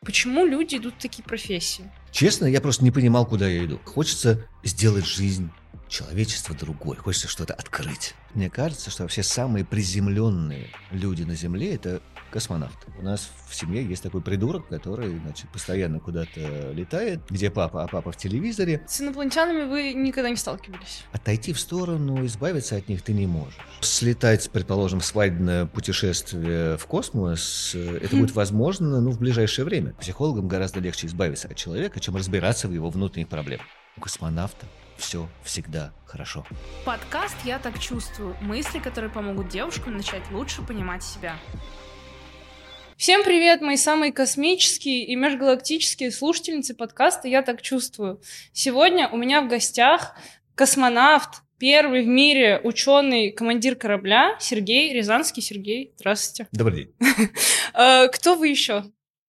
Почему люди идут в такие профессии? Честно, я просто не понимал, куда я иду. Хочется сделать жизнь человечества другой, хочется что-то открыть. Мне кажется, что вообще самые приземленные люди на Земле – это космонавты. У нас в семье есть такой придурок, который, постоянно куда-то летает. Где папа? А папа в телевизоре. С инопланетянами вы никогда не сталкивались? Отойти в сторону, избавиться от них ты не можешь. Слетать, предположим, в свадебное путешествие в космос, это будет возможно, в ближайшее время. Психологам гораздо легче избавиться от человека, чем разбираться в его внутренних проблемах. У космонавта все всегда хорошо. Подкаст «Я так чувствую». Мысли, которые помогут девушкам начать лучше понимать себя. Всем привет, мои самые космические и межгалактические слушательницы подкаста «Я так чувствую». Сегодня у меня в гостях космонавт, первый в мире ученый, командир корабля Сергей Рязанский. Сергей, здравствуйте. Добрый день. Кто вы еще?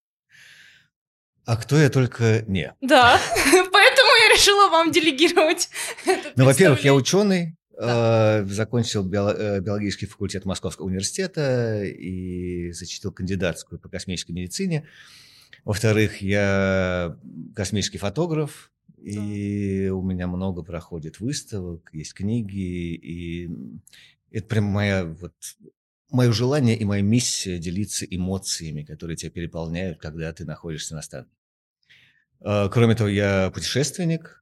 А кто я только не. Да, поэтому я решила вам делегировать это. Во-первых, я ученый, закончил биологический факультет Московского университета и защитил кандидатскую по космической медицине. Во-вторых, я космический фотограф, и у меня много проходит выставок, есть книги, и это прям мое желание и моя миссия делиться эмоциями, которые тебя переполняют, когда ты находишься на станции. Кроме того, я путешественник,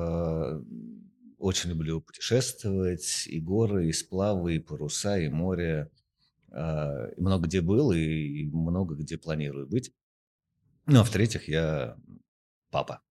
очень люблю путешествовать, и горы, и сплавы, и паруса, и море. И много где был, и много где планирую быть. Ну, а в-третьих, я папа.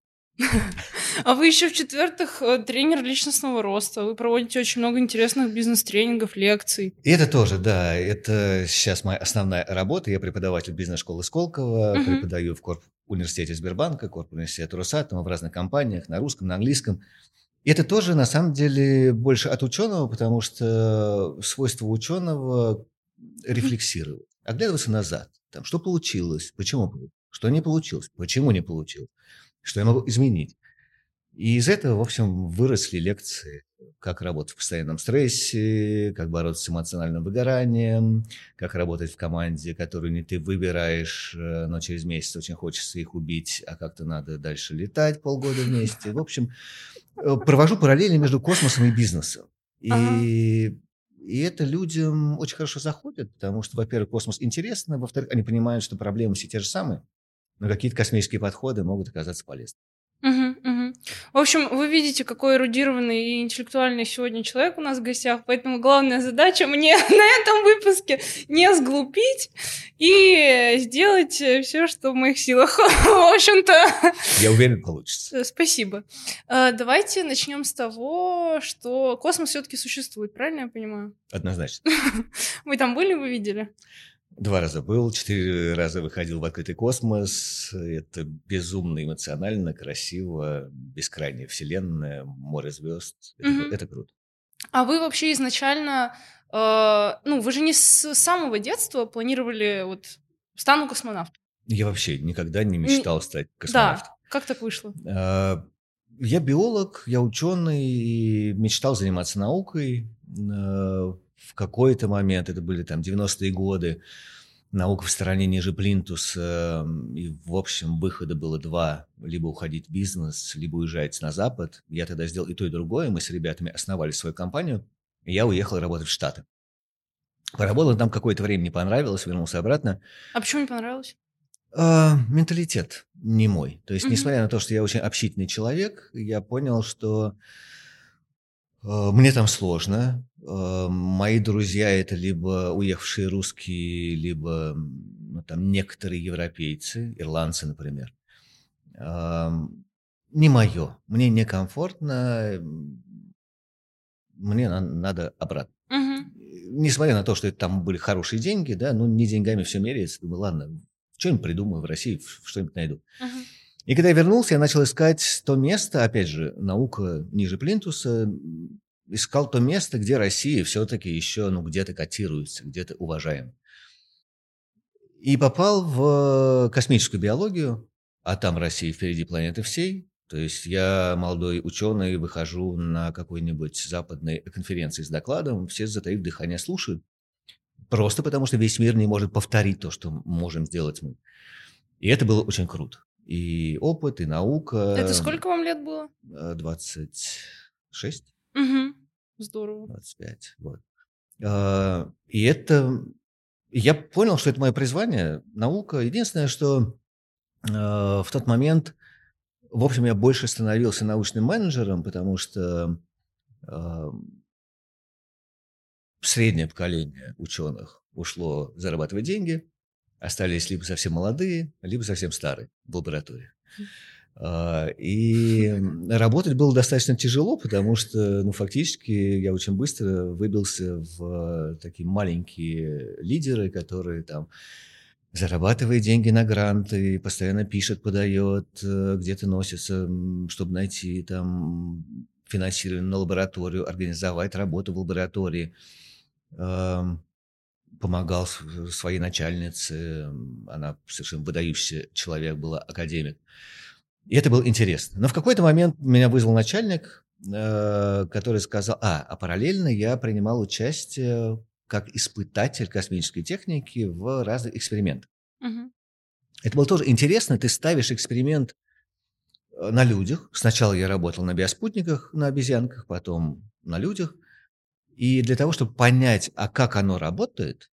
А вы еще, в-четвертых, тренер личностного роста. Вы проводите очень много интересных бизнес-тренингов, лекций. И это тоже, да. Это сейчас моя основная работа. Я преподаватель бизнес-школы Сколково, преподаю в университете Сбербанка, университете Росатома, в разных компаниях, на русском, на английском. И это тоже, на самом деле, больше от ученого, потому что свойство ученого рефлексировать, оглядываться назад. Там, что получилось, почему, что не получилось, почему не получилось, что я могу изменить. И из этого, в общем, выросли лекции, как работать в постоянном стрессе, как бороться с эмоциональным выгоранием, как работать в команде, которую не ты выбираешь, но через месяц очень хочется их убить, а как-то надо дальше летать полгода вместе. В общем, провожу параллели между космосом и бизнесом. И это людям очень хорошо заходит, потому что, во-первых, космос интересно, во-вторых, они понимают, что проблемы все те же самые, но какие-то космические подходы могут оказаться полезными. В общем, вы видите, какой эрудированный и интеллектуальный сегодня человек у нас в гостях, поэтому главная задача мне на этом выпуске не сглупить и сделать все, что в моих силах. В общем-то... Я уверен, получится. Спасибо. Давайте начнем с того, что космос все-таки существует, правильно я понимаю? Однозначно. Вы там были, вы видели? 2 раза был, 4 раза выходил в открытый космос. Это безумно эмоционально, красиво, бескрайняя вселенная, море звезд. Это круто. А вы вообще изначально, вы же не с самого детства планировали стану космонавтом? Я вообще никогда не мечтал стать космонавтом. Да, как так вышло? Я биолог, я ученый и мечтал заниматься наукой. В какой-то момент, это были там 90-е годы, наука в стороне ниже плинтуса, и, в общем, выхода было 2. Либо уходить в бизнес, либо уезжать на Запад. Я тогда сделал и то, и другое. Мы с ребятами основали свою компанию, и я уехал работать в Штаты. Поработал там какое-то время, не понравилось, вернулся обратно. А почему не понравилось? Менталитет не мой. То есть, несмотря на то, что я очень общительный человек, я понял, что мне там сложно. Мои друзья – это либо уехавшие русские, либо некоторые европейцы, ирландцы, например. Не мое. Мне некомфортно. Мне надо обратно. Несмотря на то, что это там были хорошие деньги, да, не деньгами все меряется. Думаю, ладно, что-нибудь придумаю в России, что-нибудь найду. И когда я вернулся, я начал искать то место, опять же, наука ниже плинтуса, искал то место, где Россия все-таки еще где-то котируется, где-то уважаем. И попал в космическую биологию, а там Россия впереди планеты всей. То есть я, молодой ученый, выхожу на какой-нибудь западной конференции с докладом, все, затаив дыхание, слушают. Просто потому, что весь мир не может повторить то, что можем сделать мы. И это было очень круто. И опыт, и наука. Это сколько вам лет было? 26. Угу. Здорово. 25. Вот. И это... Я понял, что это мое призвание, наука. Единственное, что в тот момент, в общем, я больше становился научным менеджером, потому что среднее поколение ученых ушло зарабатывать деньги, остались либо совсем молодые, либо совсем старые в лаборатории. И работать было достаточно тяжело, потому что, фактически я очень быстро выбился в такие маленькие лидеры, которые там зарабатывает деньги на гранты, постоянно пишет, подает, где-то носится, чтобы найти там финансирование на лабораторию, организовать работу в лаборатории. Помогал своей начальнице, она совершенно выдающийся человек была, академик. И это было интересно. Но в какой-то момент меня вызвал начальник, который сказал, а параллельно я принимал участие как испытатель космической техники в разных экспериментах. Угу. Это было тоже интересно. Ты ставишь эксперимент на людях. Сначала я работал на биоспутниках, на обезьянках, потом на людях. И для того, чтобы понять, а как оно работает,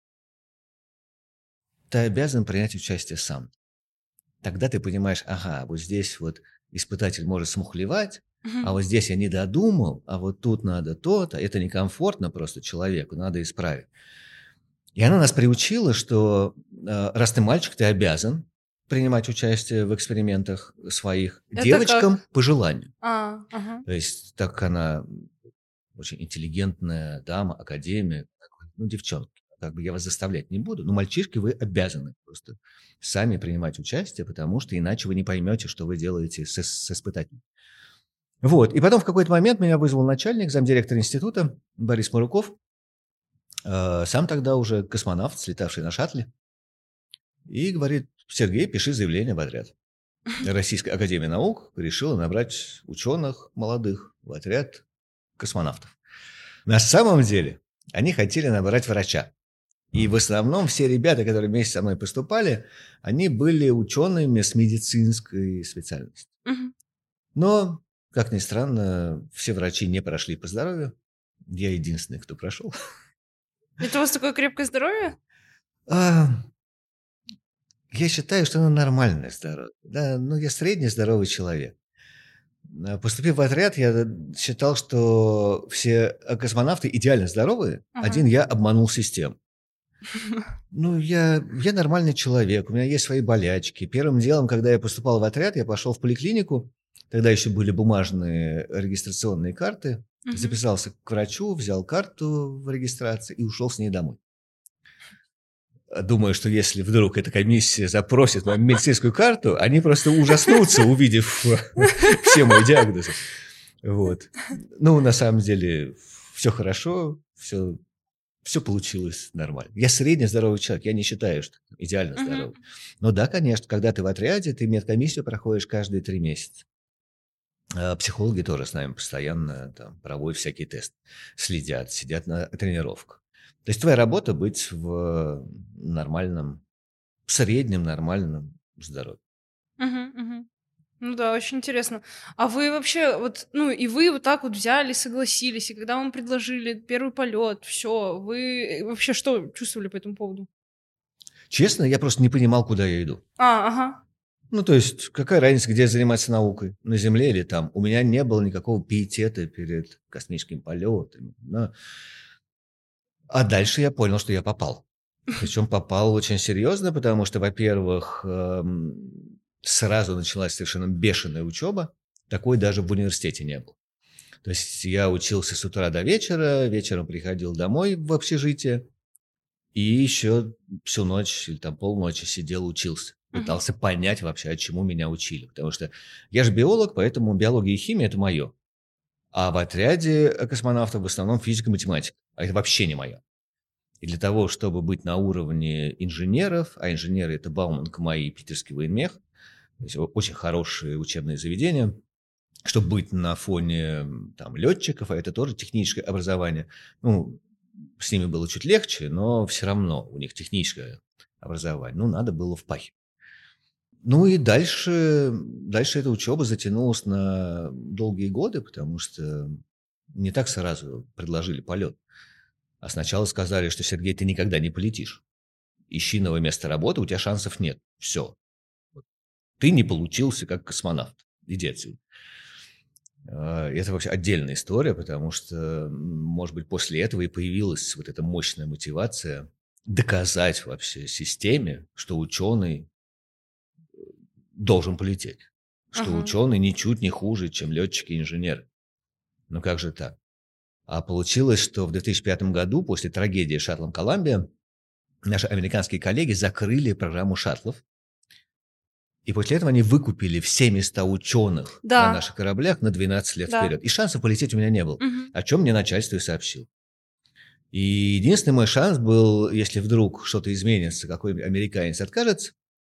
ты обязан принять участие сам. Тогда ты понимаешь, ага, вот здесь вот испытатель может смухлевать, а вот здесь я не додумал, а вот тут надо то-то. Это некомфортно просто человеку, надо исправить. И она нас приучила, что раз ты мальчик, ты обязан принимать участие в экспериментах своих, Это девочкам как? по желанию. Ага. То есть так как она очень интеллигентная дама, академик, девчонка. Как бы я вас заставлять не буду, но мальчишки вы обязаны просто сами принимать участие, потому что иначе вы не поймете, что вы делаете с испытателем. Вот. И потом в какой-то момент меня вызвал начальник, замдиректора института Борис Маруков, сам тогда уже космонавт, слетавший на шаттле, и говорит, Сергей, пиши заявление в отряд. Российская академия наук решила набрать ученых молодых в отряд космонавтов. На самом деле они хотели набрать врача. И в основном все ребята, которые вместе со мной поступали, они были учеными с медицинской специальностью. Но, как ни странно, все врачи не прошли по здоровью. Я единственный, кто прошел. Это у вас такое крепкое здоровье? Я считаю, что оно нормальное здоровье. Да, я средний здоровый человек. Поступив в отряд, я считал, что все космонавты идеально здоровые. Один я обманул систему. Я нормальный человек, у меня есть свои болячки. Первым делом, когда я поступал в отряд, я пошел в поликлинику. Тогда еще были бумажные регистрационные карты. Записался к врачу, взял карту в регистрации и ушел с ней домой. Думаю, что если вдруг эта комиссия запросит мою медицинскую карту, они просто ужаснутся, увидев все мои диагнозы. Вот. На самом деле, все хорошо, все получилось нормально. Я средне здоровый человек, я не считаю, что идеально здоровый. Но да, конечно, когда ты в отряде, ты медкомиссию проходишь каждые 3 месяца. Психологи тоже с нами постоянно проводят всякие тесты, следят, сидят на тренировках. То есть твоя работа быть в среднем нормальном здоровье. Да, очень интересно. А вы вообще и вы вот так вот взяли, согласились, и когда вам предложили первый полет, все, вы вообще что чувствовали по этому поводу? Честно, я просто не понимал, куда я иду. Ага. То есть, какая разница, где заниматься наукой, на Земле или там? У меня не было никакого пиетета перед космическим полетом. А дальше я понял, что я попал. Причем попал очень серьезно, потому что, во-первых, сразу началась совершенно бешеная учеба. Такой даже в университете не было. То есть я учился с утра до вечера, вечером приходил домой в общежитие и еще всю ночь или полночи сидел, учился. Пытался понять вообще, чему меня учили. Потому что я же биолог, поэтому биология и химия – это мое. А в отряде космонавтов в основном физика и математика. А это вообще не мое. И для того, чтобы быть на уровне инженеров, а инженеры – это Бауман, КМАИ и Питерский военмех, то есть очень хорошие учебные заведения, чтобы быть на фоне летчиков, а это тоже техническое образование. С ними было чуть легче, но все равно у них техническое образование. Надо было впахивать. Ну и дальше эта учеба затянулась на долгие годы, потому что не так сразу предложили полет. А сначала сказали, что, Сергей, ты никогда не полетишь. Ищи новое место работы, у тебя шансов нет. Все. Ты не получился как космонавт. Иди отсюда. Это вообще отдельная история, потому что, может быть, после этого и появилась вот эта мощная мотивация доказать вообще системе, что ученый должен полететь, что Ага. ученый ничуть не хуже, чем летчики и инженеры. Ну как же так? А получилось, что в 2005 году, после трагедии с шаттлом «Коламбия», наши американские коллеги закрыли программу шаттлов. И после этого они выкупили все места ученых на Да, наших кораблях на 12 лет да. вперед. И шансов полететь у меня не было, Мгм. о чем мне начальство и сообщил. И единственный мой шанс был, если вдруг что-то изменится, какой-нибудь американец откажется,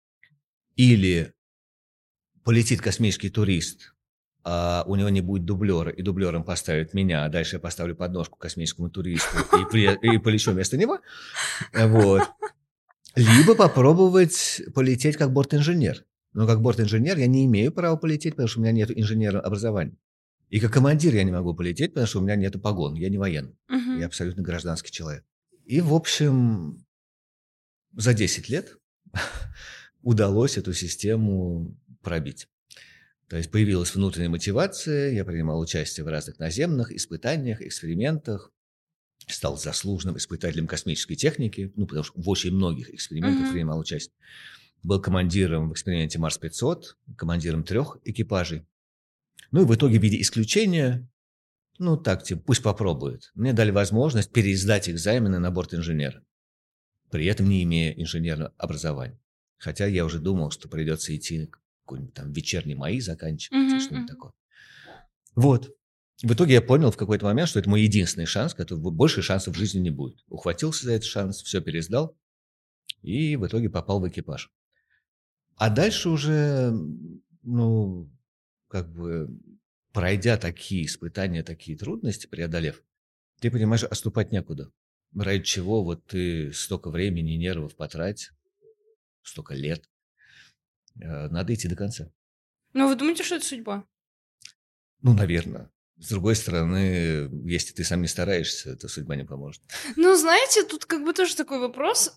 или полетит космический турист, а у него не будет дублера, и дублером поставят меня, а дальше я поставлю подножку космическому туристу и полечу вместо него. Вот. Либо попробовать полететь как борт-инженер. Но как борт-инженер я не имею права полететь, потому что у меня нет инженерного образования. И как командир я не могу полететь, потому что у меня нет погон, я не военный. Мгм. Я абсолютно гражданский человек. И, в общем, за 10 лет удалось эту систему пробить. То есть появилась внутренняя мотивация, я принимал участие в разных наземных испытаниях, экспериментах, стал заслуженным испытателем космической техники, потому что в очень многих экспериментах Мгм. принимал участие. Был командиром в эксперименте Марс-500, командиром 3 экипажей. Ну и в итоге в виде исключения, типа, пусть попробует. Мне дали возможность пересдать экзамены на борт инженера, при этом не имея инженерного образования. Хотя я уже думал, что придется идти какой-нибудь там вечерний МАИ заканчивать или Мгм. что-нибудь Мгм. такое. Вот. В итоге я понял в какой-то момент, что это мой единственный шанс, который больше шансов в жизни не будет. Ухватился за этот шанс, все пересдал и в итоге попал в экипаж. А дальше уже, как бы пройдя такие испытания, такие трудности, преодолев, ты понимаешь, отступать некуда. Ради чего вот ты столько времени и нервов потратил, столько лет, надо идти до конца. Ну, вы думаете, что это судьба? Ну, наверное. С другой стороны, если ты сам не стараешься, то судьба не поможет. Ну, знаете, тут как бы тоже такой вопрос.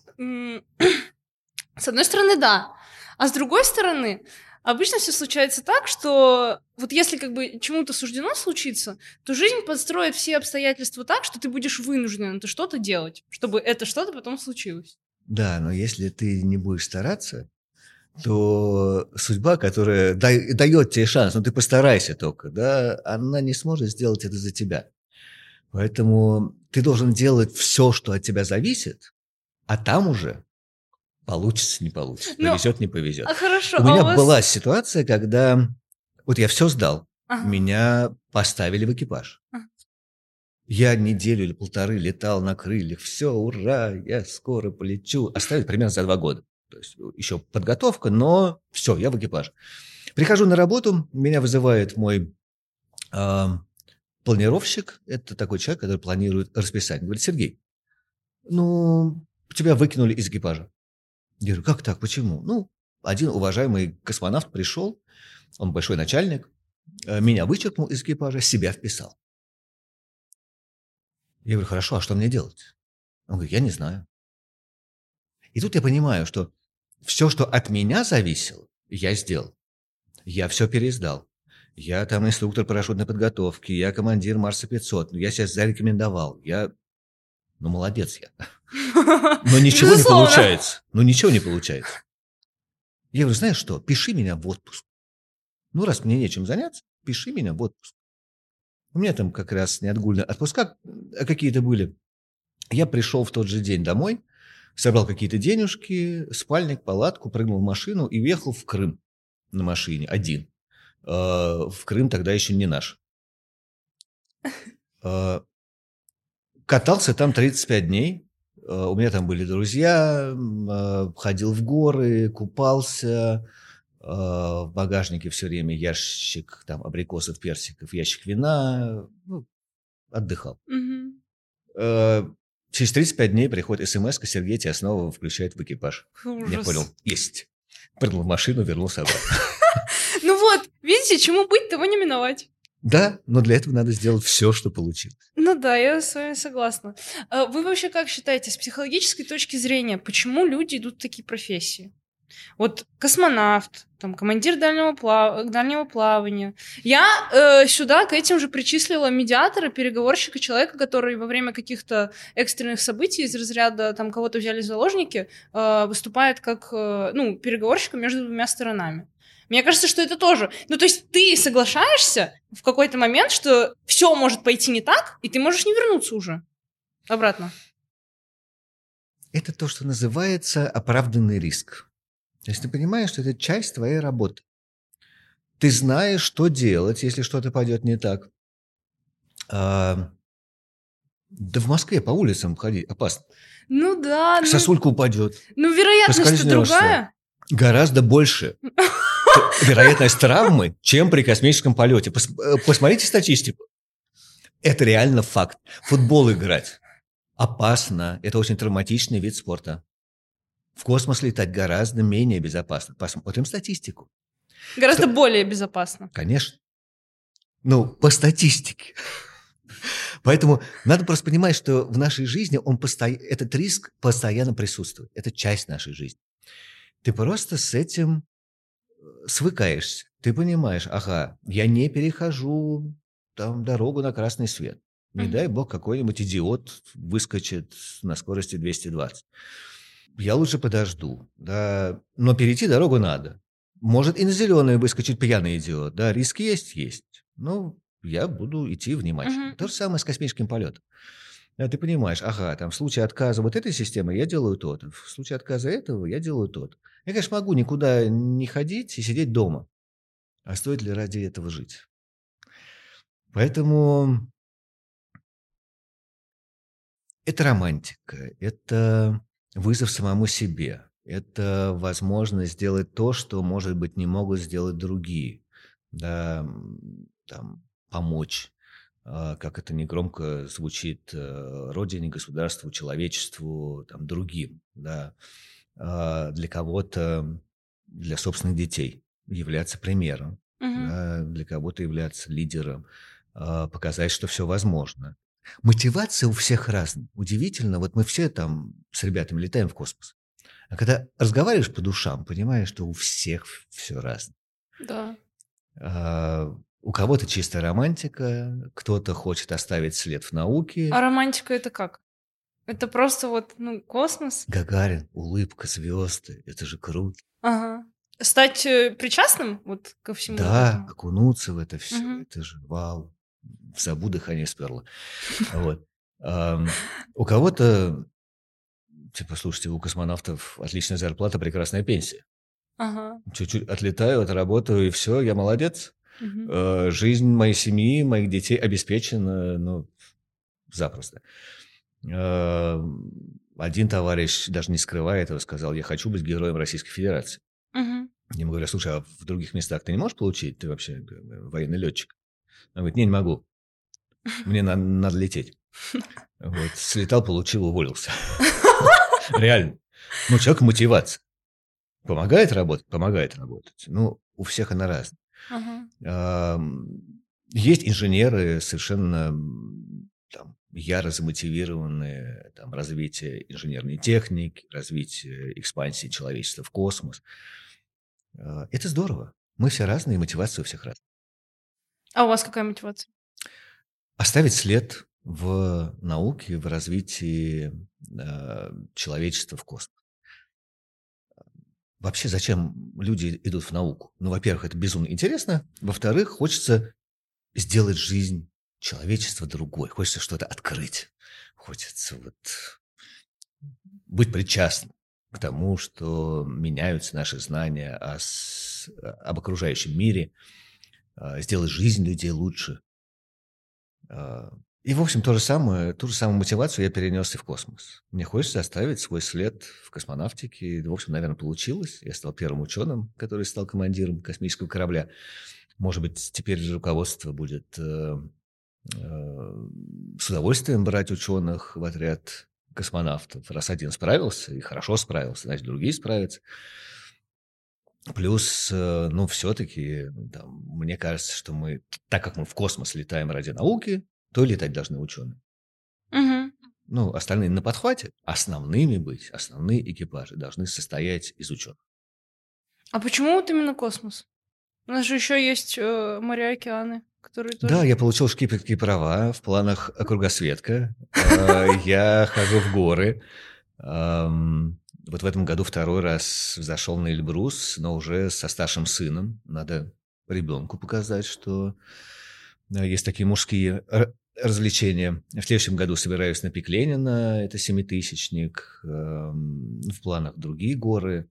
С одной стороны, да. А с другой стороны, обычно все случается так, что вот если как бы чему-то суждено случиться, то жизнь подстроит все обстоятельства так, что ты будешь вынужден это что-то делать, чтобы это что-то потом случилось. Да, но если ты не будешь стараться, то судьба, которая дает тебе шанс, ты постарайся только, да, она не сможет сделать это за тебя. Поэтому ты должен делать все, что от тебя зависит, а там уже получится, не получится, Ну, повезет, не повезет. а хорошо, У а у меня вас... была ситуация, когда вот я все сдал, Ага, меня поставили в экипаж. ага. Я неделю или полторы летал на крыльях, все, ура, я скоро полечу. Оставили примерно за 2 года. То есть еще подготовка, но все, я в экипаже. Прихожу на работу, меня вызывает мой планировщик. Это такой человек, который планирует расписание. Говорит: Сергей, тебя выкинули из экипажа. Я говорю: как так, почему? Один уважаемый космонавт пришел, он большой начальник, меня вычеркнул из экипажа, себя вписал. Я говорю: хорошо, а что мне делать? Он говорит: я не знаю. И тут я понимаю, что все, что от меня зависело, я сделал. Я все пересдал. Я там инструктор парашютной подготовки, я командир Марса-500, я себя зарекомендовал. Молодец я. Но ничего не Безусловно. получается. Ничего не получается. Я говорю: знаешь что, пиши меня в отпуск. Раз мне нечем заняться, пиши меня в отпуск. У меня там как раз неотгульные отпуска какие-то были. Я пришел в тот же день домой, собрал какие-то денежки, спальник, палатку, прыгнул в машину и уехал в Крым на машине один. В Крым тогда еще не наш. Катался там 35 дней. У меня там были друзья, ходил в горы, купался. В багажнике все время ящик там абрикосов, персиков, ящик вина. Отдыхал. Мгм. Через 35 дней приходит смс-ка: Сергей, тебя снова включают в экипаж. Я Ужас. понял, есть. Прыгнул в машину, вернулся обратно. Ну вот, видите, чему быть, того не миновать. Да, но для этого надо сделать все, что получилось. Ну да, я с вами согласна. Вы вообще как считаете, с психологической точки зрения, почему люди идут в такие профессии? Вот космонавт, там, командир дальнего плавания. Я сюда к этим же причислила медиатора, переговорщика, человека, который во время каких-то экстренных событий из разряда, там, кого-то взяли в заложники, выступает как, переговорщиком между двумя сторонами. Мне кажется, что это тоже... Ну, то есть ты соглашаешься в какой-то момент, что все может пойти не так, и ты можешь не вернуться уже обратно. Это то, что называется оправданный риск. То есть ты понимаешь, что это часть твоей работы. Ты знаешь, что делать, если что-то пойдет не так. Да в Москве по улицам ходить опасно. Ну да. Сосулька упадет. Ну, вероятность другая. Гораздо больше. Вероятность травмы, чем при космическом полете. Посмотрите статистику. Это реально факт. Футбол играть опасно. Это очень травматичный вид спорта. В космос летать гораздо менее безопасно. Посмотрим статистику. Гораздо более безопасно. Конечно. Ну, по статистике. Поэтому надо просто понимать, что в нашей жизни этот риск постоянно присутствует. Это часть нашей жизни. Ты просто с этим свыкаешься. Ты понимаешь, ага, я не перехожу там дорогу на красный свет. Не дай бог, какой-нибудь идиот выскочит на скорости 220. Я лучше подожду, да, но перейти дорогу надо. Может и на зеленый выскочит пьяный идиот, да, риск есть. Ну, я буду идти внимательно. То же самое с космическим полетом. Да, ты понимаешь, ага, там в случае отказа вот этой системы я делаю то-то, в случае отказа этого я делаю то-то. Я, конечно, могу никуда не ходить и сидеть дома. А стоит ли ради этого жить? Поэтому это романтика, это вызов самому себе, это возможность сделать то, что, может быть, не могут сделать другие. Да, там, помочь, как это негромко звучит, родине, государству, человечеству, там, другим. Да. Для кого-то, для собственных детей являться примером, да, для кого-то являться лидером, показать, что все возможно. Мотивация у всех разная. Удивительно, вот мы все там с ребятами летаем в космос. А когда разговариваешь по душам, понимаешь, что у всех все разное. Да. У кого-то чистая романтика, кто-то хочет оставить след в науке. А романтика это как? Это просто вот, космос? Гагарин, улыбка, звезды, это же круто. Ага. Стать причастным вот ко всему Да, этому? окунуться в это все, это же вау. В забу дыхание сперло. Вот. У кого-то, типа, слушайте, у космонавтов отличная зарплата, прекрасная пенсия. Ага. Чуть-чуть отлетаю, отработаю, и все, я молодец. Угу. Жизнь моей семьи, моих детей обеспечена, запросто. Один товарищ, даже не скрывая этого, сказал: я хочу быть героем Российской Федерации. Угу. Я ему говорю: слушай, а в других местах ты не можешь получить? Ты вообще военный летчик. Он говорит: не могу. Мне надо лететь. Вот. Слетал, получил, уволился. Реально. Человек мотивация. Помогает работать? Помогает работать. У всех она разная. Есть инженеры совершенно яро замотивированные развитие инженерной техники, развитие экспансии человечества в космос. Это здорово. Мы все разные, мотивация у всех разная. А у вас какая мотивация? Оставить след в науке, в развитии человечества в космос. Вообще, зачем люди идут в науку? Во-первых, это безумно интересно. Во-вторых, хочется сделать жизнь человечества другой. Хочется что-то открыть. Хочется быть причастным к тому, что меняются наши знания об окружающем мире, сделать жизнь людей лучше. И, в общем, ту же самую мотивацию я перенес и в космос. Мне хочется оставить свой след в космонавтике. В общем, наверное, получилось. Я стал первым ученым, который стал командиром космического корабля. Может быть, теперь руководство будет с удовольствием брать ученых в отряд космонавтов. Раз один справился, и хорошо справился, значит, другие справятся. Плюс, ну, все-таки, мне кажется, что мы, так как мы в космос летаем ради науки, то летать должны ученые. Мгм. Ну, остальные на подхвате, основные экипажи должны состоять из ученых. А почему вот именно космос? У нас же еще есть моря, океаны, которые Да, тоже... я получил шкиперские права, в планах кругосветка. Я хожу в горы. Вот в этом году второй раз взошел на Эльбрус, но уже со старшим сыном. Надо ребенку показать, что есть такие мужские развлечения. В следующем году собираюсь на пик Ленина, это семитысячник. В планах другие горы.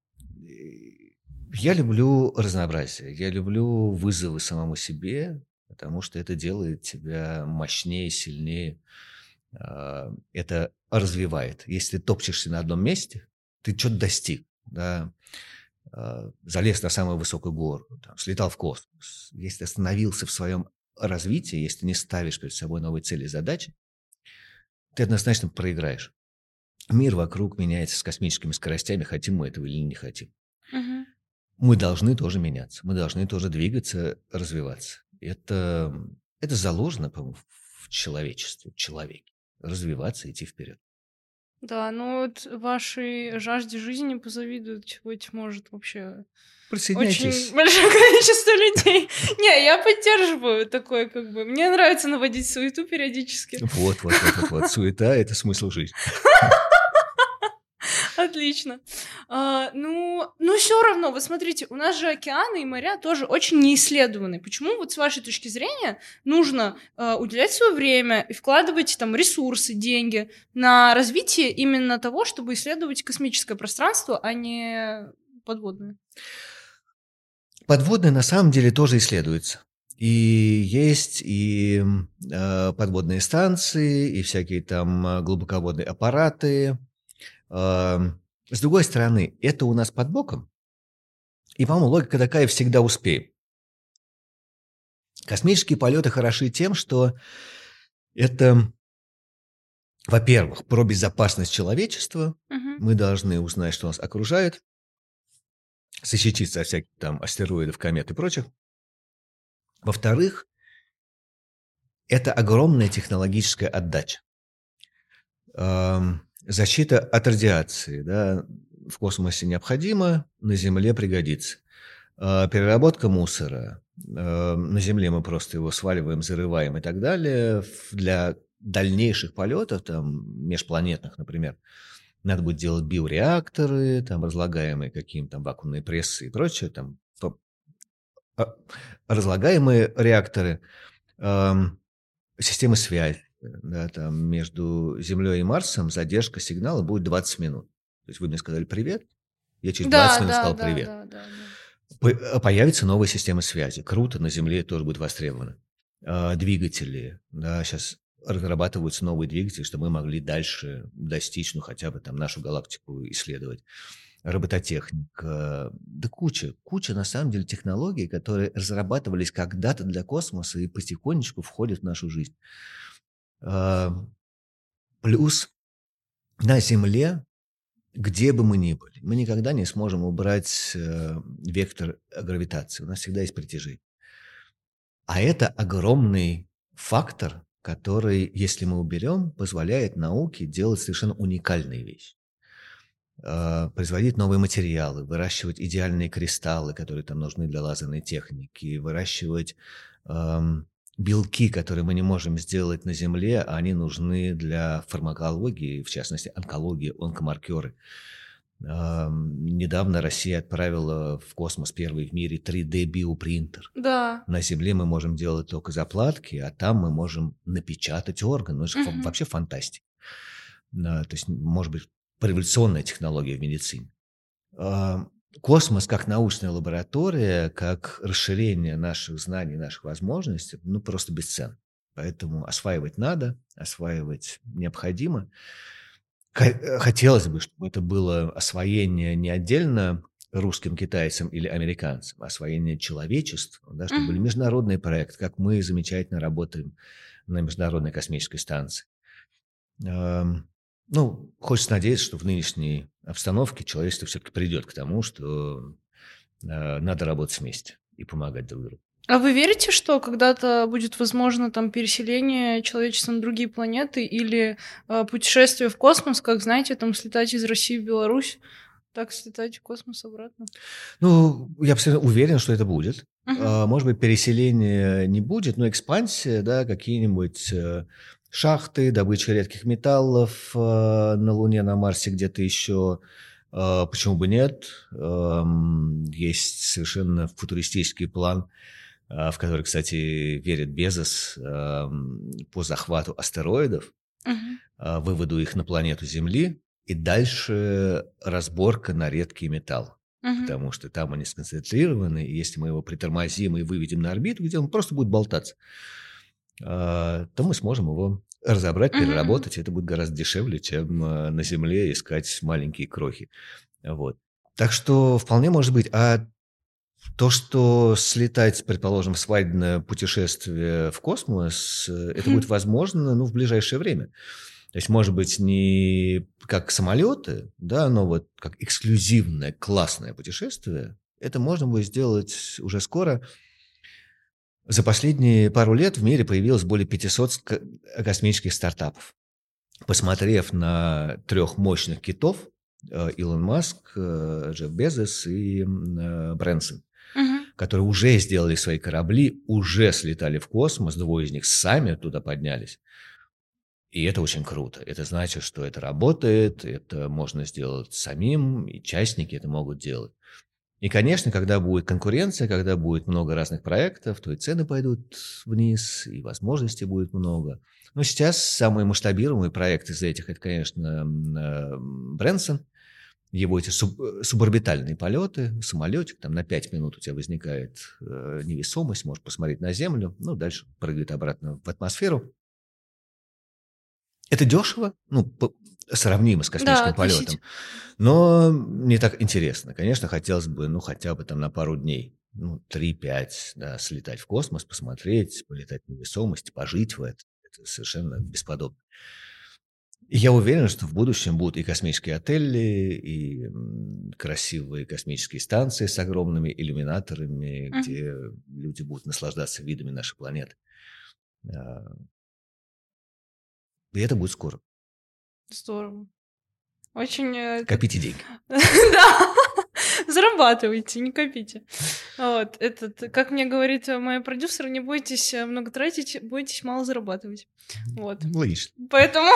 Я люблю разнообразие, я люблю вызовы самому себе, потому что это делает тебя мощнее, сильнее. Это развивает. Если ты топчешься на одном месте, ты что-то достиг, да, залез на самую высокую гору, там, слетал в космос. Если ты остановился в своем развитии, если ты не ставишь перед собой новые цели и задачи, ты однозначно проиграешь. Мир вокруг меняется с космическими скоростями, хотим мы этого или не хотим. Мгм. Мы должны тоже меняться, мы должны тоже двигаться, развиваться. Это заложено, по-моему, в человечестве, в человеке. Развиваться, идти вперед. Да, ну вот вашей жажде жизни позавидовать быть может вообще очень Присоединяйтесь. большое количество людей. Не, я поддерживаю такое, как бы. Мне нравится наводить суету периодически. Вот. Суета – это смысл жизни. Отлично. Ну все равно, вот смотрите, у нас же океаны и моря тоже очень неисследованы. Почему вот с вашей точки зрения нужно уделять свое время и вкладывать там ресурсы, деньги на развитие именно того, чтобы исследовать космическое пространство, а не подводное? Подводное на самом деле тоже исследуется. И есть подводные станции, и всякие там глубоководные аппараты. С другой стороны, это у нас под боком. И, по-моему, логика такая: всегда успеем. Космические полеты хороши тем, что это, во-первых, про безопасность человечества. Мгм. Мы должны узнать, что нас окружает, защититься от всяких там астероидов, комет и прочих. Во-вторых, это огромная технологическая отдача. Защита от радиации, да, в космосе необходима, на Земле пригодится. Переработка мусора. На Земле мы просто его сваливаем, зарываем и так далее. Для дальнейших полетов, там, межпланетных, например, надо будет делать биореакторы, там, разлагаемые какие-то там вакуумные прессы и прочее, там, разлагаемые реакторы, системы связи. Да, там между Землей и Марсом задержка сигнала будет 20 минут. То есть вы мне сказали привет, я через 20 минут сказал привет. Да. Появятся новые системы связи. Круто, на Земле это тоже будет востребовано. Двигатели. Да, сейчас разрабатываются новые двигатели, чтобы мы могли дальше достичь, ну, хотя бы там нашу галактику исследовать. Робототехника. Да куча, на самом деле, технологий, которые разрабатывались когда-то для космоса и потихонечку входят в нашу жизнь. Плюс на Земле, где бы мы ни были, мы никогда не сможем убрать вектор гравитации. У нас всегда есть притяжение. А это огромный фактор, который, если мы уберем, позволяет науке делать совершенно уникальные вещи. Производить новые материалы, выращивать идеальные кристаллы, которые там нужны для лазерной техники, выращивать белки, которые мы не можем сделать на Земле, а они нужны для фармакологии, в частности, онкологии, онкомаркеры. Недавно Россия отправила в космос первый в мире 3D-биопринтер. Да. На Земле мы можем делать только заплатки, а там мы можем напечатать орган. Ну, это же вообще фантастика. То есть, может быть, революционная технология в медицине. Космос как научная лаборатория, как расширение наших знаний, наших возможностей, ну, просто бесценно. Поэтому осваивать надо, осваивать необходимо. Хотелось бы, чтобы это было освоение не отдельно русским, китайцам или американцам, а освоение человечества, да, чтобы были международные проекты, как мы замечательно работаем на Международной космической станции. Ну, хочется надеяться, что в нынешней обстановке человечество все-таки придет к тому, что надо работать вместе и помогать друг другу. А вы верите, что когда-то будет возможно там переселение человечества на другие планеты или путешествие в космос, как, знаете, там слетать из России в Беларусь, так слетать в космос обратно? Ну, я абсолютно уверен, что это будет. Мгм. Может быть, переселения не будет, но экспансия, да, какие-нибудь шахты, добыча редких металлов на Луне, на Марсе, где-то еще. Почему бы нет? Есть совершенно футуристический план, в который, кстати, верит Безос, по захвату астероидов, Мгм. выводу их на планету Земли и дальше разборка на редкий металл. Мгм. Потому что там они сконцентрированы, и если мы его притормозим и выведем на орбиту, где он просто будет болтаться, то мы сможем его разобрать, Мгм. Мгм. переработать, и это будет гораздо дешевле, чем на Земле искать маленькие крохи. Вот. Так что вполне может быть. А то, что слетать, предположим, в свадебное путешествие в космос, это будет возможно, ну, в ближайшее время. То есть, может быть, не как самолеты, да, но вот как эксклюзивное, классное путешествие, это можно будет сделать уже скоро. За последние пару лет в мире появилось более 500 космических стартапов. Посмотрев на 3 мощных китов, Илон Маск, Джефф Безос и Брэнсон, Мгм. которые уже сделали свои корабли, уже слетали в космос, 2 из них сами туда поднялись. И это очень круто. Это значит, что это работает, это можно сделать самим, и частники это могут делать. И, конечно, когда будет конкуренция, когда будет много разных проектов, то и цены пойдут вниз, и возможностей будет много. Но сейчас самый масштабируемый проект из этих – это, конечно, Брэнсон. Его эти суборбитальные полеты, самолетик, там на 5 минут у тебя возникает невесомость, можешь посмотреть на Землю, ну, дальше прыгает обратно в атмосферу. Это дешево, ну, сравнимо с Да, космическим полетом, относительно. но не так интересно. Конечно, хотелось бы, ну, хотя бы там на пару дней, ну, 3-5, да, слетать в космос, посмотреть, полетать в невесомость, пожить в это. Это совершенно бесподобно. И я уверен, что в будущем будут и космические отели, и красивые космические станции с огромными иллюминаторами, Мгм. где люди будут наслаждаться видами нашей планеты. А, И это будет скоро. Здорово. Очень Копите деньги. Да, зарабатывайте, не копите. Вот, как мне говорит мой продюсер, не бойтесь много тратить, бойтесь мало зарабатывать. Вот. Логично. Поэтому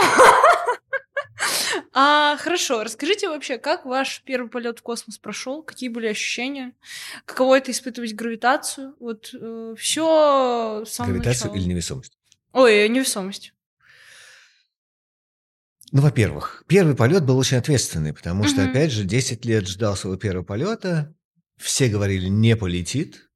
хорошо, расскажите вообще, как ваш первый полет в космос прошел? Какие были ощущения? Каково это испытывать гравитацию? Вот, всё с самого Гравитацию или начала. невесомость? Ой, невесомость. Ну, во-первых, первый полет был очень ответственный, потому что, Мгм. опять же, 10 лет ждал своего первого полета. Все говорили, не полетит.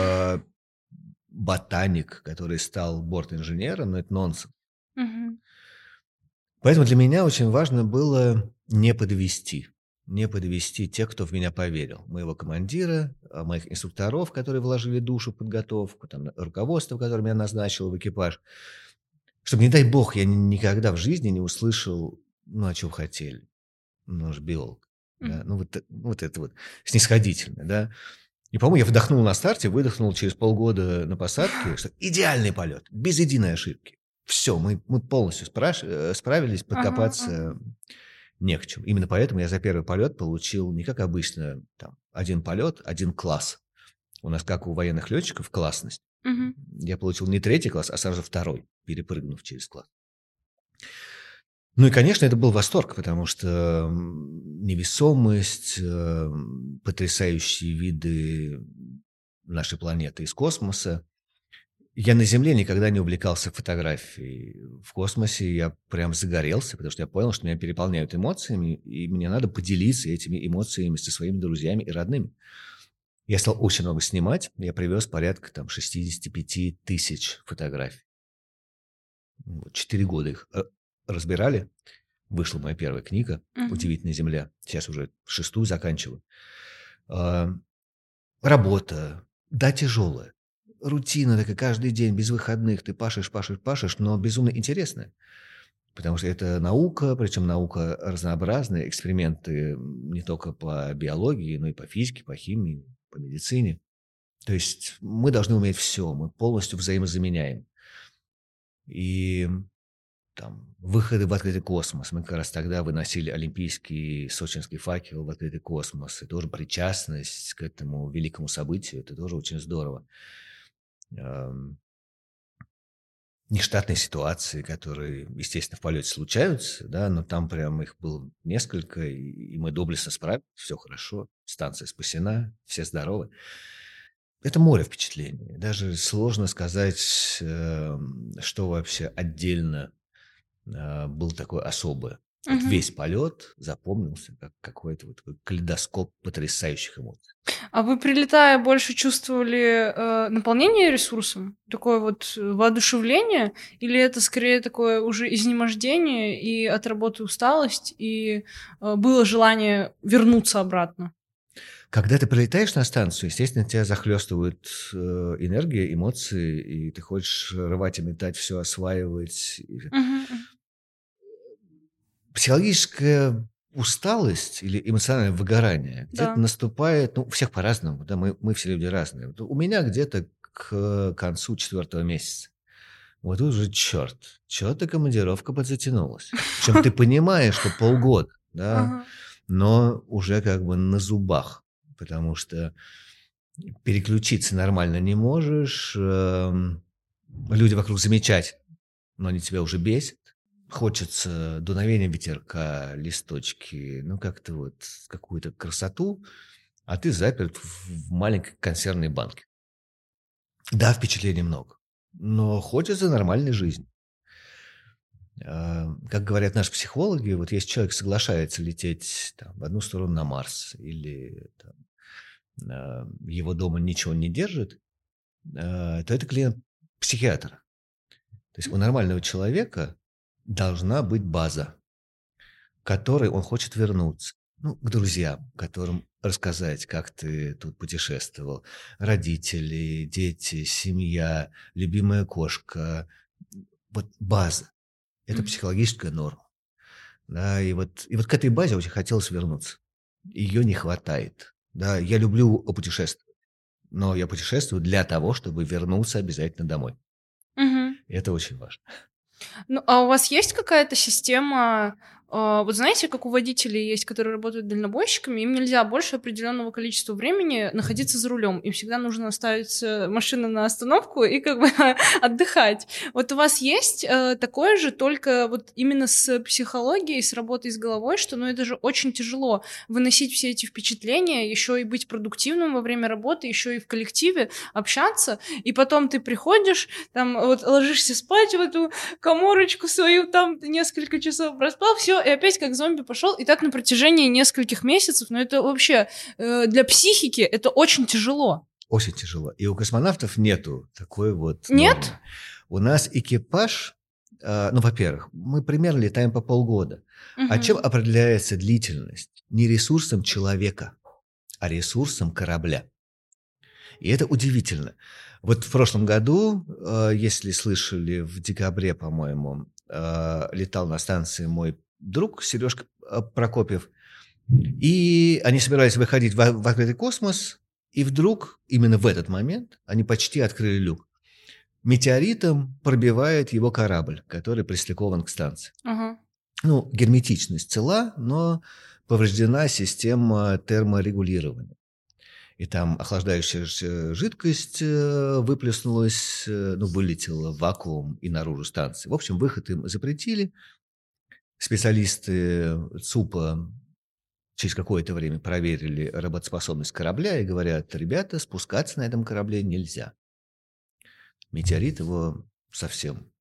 Ботаник, который стал бортинженером, но это нонсенс. Мгм. Поэтому для меня очень важно было не подвести. Не подвести тех, кто в меня поверил. Моего командира, моих инструкторов, которые вложили душу в подготовку, там, руководство, которое меня назначило в экипаж. Чтобы, не дай бог, я никогда в жизни не услышал, ну, а чего хотели. Ну, он же биолог. Да? Мгм. Ну, вот это вот снисходительно, да. И, по-моему, я вдохнул на старте, выдохнул через полгода на посадке, что идеальный полет, без единой ошибки. Все, мы полностью справились, Ага, ага. подкопаться не к чему. Именно поэтому я за первый полет получил не как обычно там, один полет, один класс. У нас, как у военных летчиков, классность. Мгм. Я получил не 3 класс, а сразу 2, перепрыгнув через класс. Ну и, конечно, это был восторг, потому что невесомость, потрясающие виды нашей планеты из космоса. Я на Земле никогда не увлекался фотографией. В космосе я прям загорелся, потому что я понял, что меня переполняют эмоциями, и мне надо поделиться этими эмоциями со своими друзьями и родными. Я стал очень много снимать. Я привез порядка там 65 тысяч фотографий. 4 года их разбирали. Вышла моя первая книга Мгм. «Удивительная Земля». Сейчас уже 6-ю заканчиваю. А, Работа, да, тяжелая. Рутина такая каждый день, без выходных. Ты пашешь, пашешь, пашешь, но безумно интересная. Потому что это наука, причем наука разнообразная. Эксперименты не только по биологии, но и по физике, по химии. по медицине. То есть мы должны уметь все, мы полностью взаимозаменяем. И там выходы в открытый космос. Мы как раз тогда выносили олимпийский сочинский факел в открытый космос. И тоже причастность к этому великому событию. Это тоже очень здорово. Нештатные ситуации, которые, естественно, в полете случаются, да, но там прям их было несколько, и мы доблестно справились, все хорошо, станция спасена, все здоровы. Это море впечатлений. Даже сложно сказать, что вообще отдельно был такое особое. Вот весь полет запомнился как какой-то вот такой калейдоскоп потрясающих эмоций. А вы, прилетая, больше чувствовали наполнение ресурсом? Такое вот воодушевление? Или это скорее такое уже изнемождение и от работы усталость, и было желание вернуться обратно? Когда ты прилетаешь на станцию, естественно, тебя захлестывают энергия, эмоции, и ты хочешь рвать и метать, все осваивать. Психологическая усталость или эмоциональное выгорание где-то Да. наступает, у всех по-разному, да, мы все люди разные. Вот у меня где-то к концу 4-го месяца. Вот тут уже что-то командировка подзатянулась. Причем ты понимаешь, что полгода, да, но уже как бы на зубах, потому что переключиться нормально не можешь, люди вокруг замечательные, но они тебя уже бесят. Хочется дуновения ветерка, листочки, как-то вот какую-то красоту, а ты заперт в маленькой консервной банке. Да, впечатлений много, но хочется нормальной жизни. Как говорят наши психологи, вот если человек соглашается лететь там, в одну сторону на Марс, или там, его дома ничего не держит, то это клиент психиатра. То есть у нормального человека должна быть база, к которой он хочет вернуться. К друзьям, которым рассказать, как ты тут путешествовал. Родители, дети, семья, любимая кошка. Вот база. Это психологическая норма. Да, и вот к этой базе очень хотелось вернуться. Ее не хватает. Да, я люблю путешествовать, но я путешествую для того, чтобы вернуться обязательно домой. И это очень важно. А у вас есть какая-то система, вот знаете, как у водителей есть, которые работают дальнобойщиками, им нельзя больше определенного количества времени находиться за рулем, им всегда нужно ставить машину на остановку и как бы отдыхать. Вот у вас есть такое же, только вот именно с психологией, с работой с головой, что, это же очень тяжело выносить все эти впечатления, еще и быть продуктивным во время работы, еще и в коллективе общаться, и потом ты приходишь, там вот ложишься спать в эту коморочку свою, там несколько часов проспал, все, и опять как зомби пошел, и так на протяжении нескольких месяцев, но это вообще для психики это очень тяжело. Очень тяжело. И у космонавтов нету такой вот Нет? нормы. У нас экипаж, во-первых, мы примерно летаем по полгода. А чем определяется длительность? Не ресурсом человека, а ресурсом корабля. И это удивительно. Вот в прошлом году, если слышали, в декабре, по-моему, летал на станции мой друг Сережка Прокопьев, и они собирались выходить в открытый космос, и вдруг, именно в этот момент, они почти открыли люк. Метеоритом пробивает его корабль, который пристыкован к станции. Герметичность цела, но повреждена система терморегулирования. И там охлаждающая жидкость выплеснулась, вылетела в вакуум и наружу станции. В общем, выход им запретили. Специалисты ЦУПа через какое-то время проверили работоспособность корабля и говорят: ребята, спускаться на этом корабле нельзя. Метеорит его совсем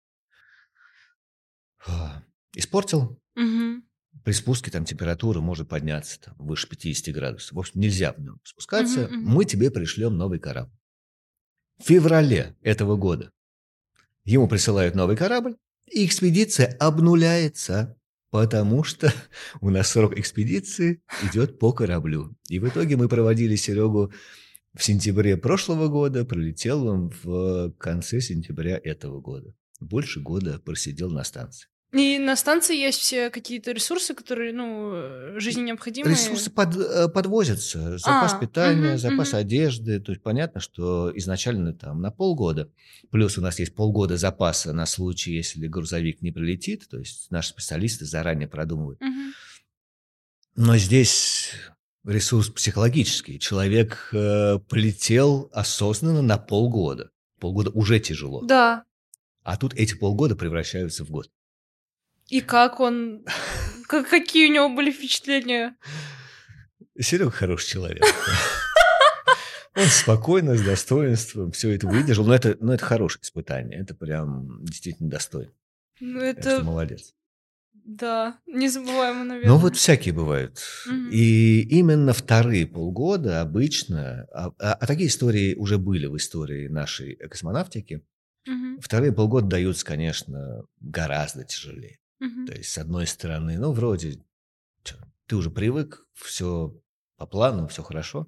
испортил. При спуске там температура может подняться выше 50 градусов. В общем, нельзя в нем спускаться. Мы тебе пришлем новый корабль. В феврале этого года ему присылают новый корабль, и экспедиция обнуляется, потому что у нас срок экспедиции идет по кораблю. И в итоге мы проводили Серегу в сентябре прошлого года, прилетел он в конце сентября этого года. Больше года просидел на станции. И на станции есть все какие-то ресурсы, которые, жизни необходимые. Ресурсы подвозятся. Запас питания, запас одежды. То есть понятно, что изначально там на полгода. Плюс у нас есть полгода запаса на случай, если грузовик не прилетит. То есть наши специалисты заранее продумывают. Но здесь ресурс психологический. Человек полетел осознанно на полгода. Полгода уже тяжело. Да. А тут эти полгода превращаются в год. И как он... Какие у него были впечатления? Серега хороший человек. Он спокойно, с достоинством все это выдержал. Но это хорошее испытание. Это прям действительно достойно. Так что молодец. Да, незабываемо, наверное. Ну вот всякие бывают. И именно вторые полгода обычно... А такие истории уже были в истории нашей космонавтики. Вторые полгода даются, конечно, гораздо тяжелее. То есть, с одной стороны, вроде ты уже привык, все по плану, все хорошо.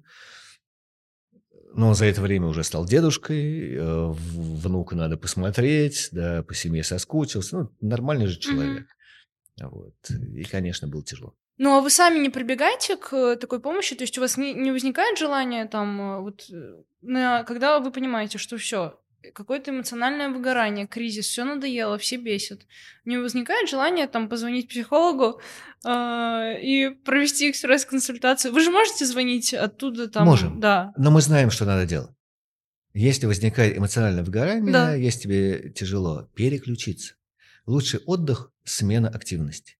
Но за это время уже стал дедушкой, внука надо посмотреть, да, по семье соскучился. нормальный же человек. Вот. И, конечно, было тяжело. Ну, а вы сами не прибегаете к такой помощи? То есть у вас не возникает желания там, когда вы понимаете, что все, какое-то эмоциональное выгорание, кризис, все надоело, все бесят. Не возникает желания там позвонить психологу и провести экспресс-консультацию? Вы же можете звонить оттуда там? Можем, да. Но мы знаем, что надо делать. Если возникает эмоциональное выгорание, если тебе тяжело, переключиться. Лучший отдых – смена активности.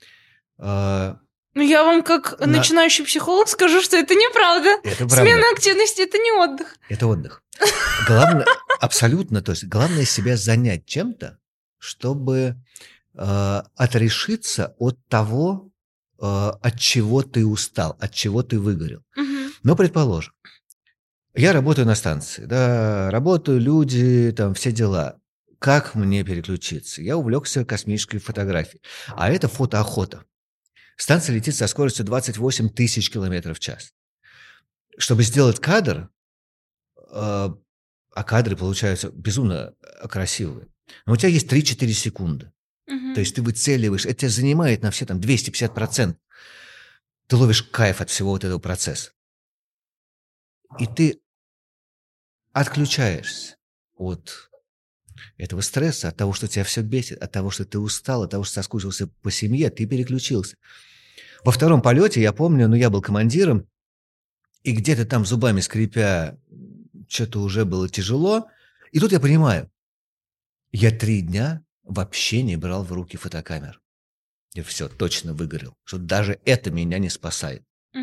Я вам как начинающий психолог скажу, что это неправда. Это правда. Смена активности – это не отдых. Это отдых. Главное, абсолютно, то есть главное себя занять чем-то, чтобы отрешиться от того, от чего ты устал, от чего ты выгорел. Но, предположим, я работаю на станции, да, работаю, люди, там, все дела. Как мне переключиться? Я увлекся космической фотографией. А это фотоохота. Станция летит со скоростью 28 тысяч километров в час. Чтобы сделать кадр, а кадры получаются безумно красивые, но у тебя есть 3-4 секунды. То есть ты выцеливаешь, это тебя занимает на все там 250%. Ты ловишь кайф от всего вот этого процесса. И ты отключаешься от этого стресса, от того, что тебя все бесит, от того, что ты устал, от того, что соскучился по семье, ты переключился. Во втором полете, я помню, я был командиром, и где-то там зубами скрипя, что-то уже было тяжело. И тут я понимаю, я 3 дня вообще не брал в руки фотокамеру. Я все, точно выгорел, что даже это меня не спасает.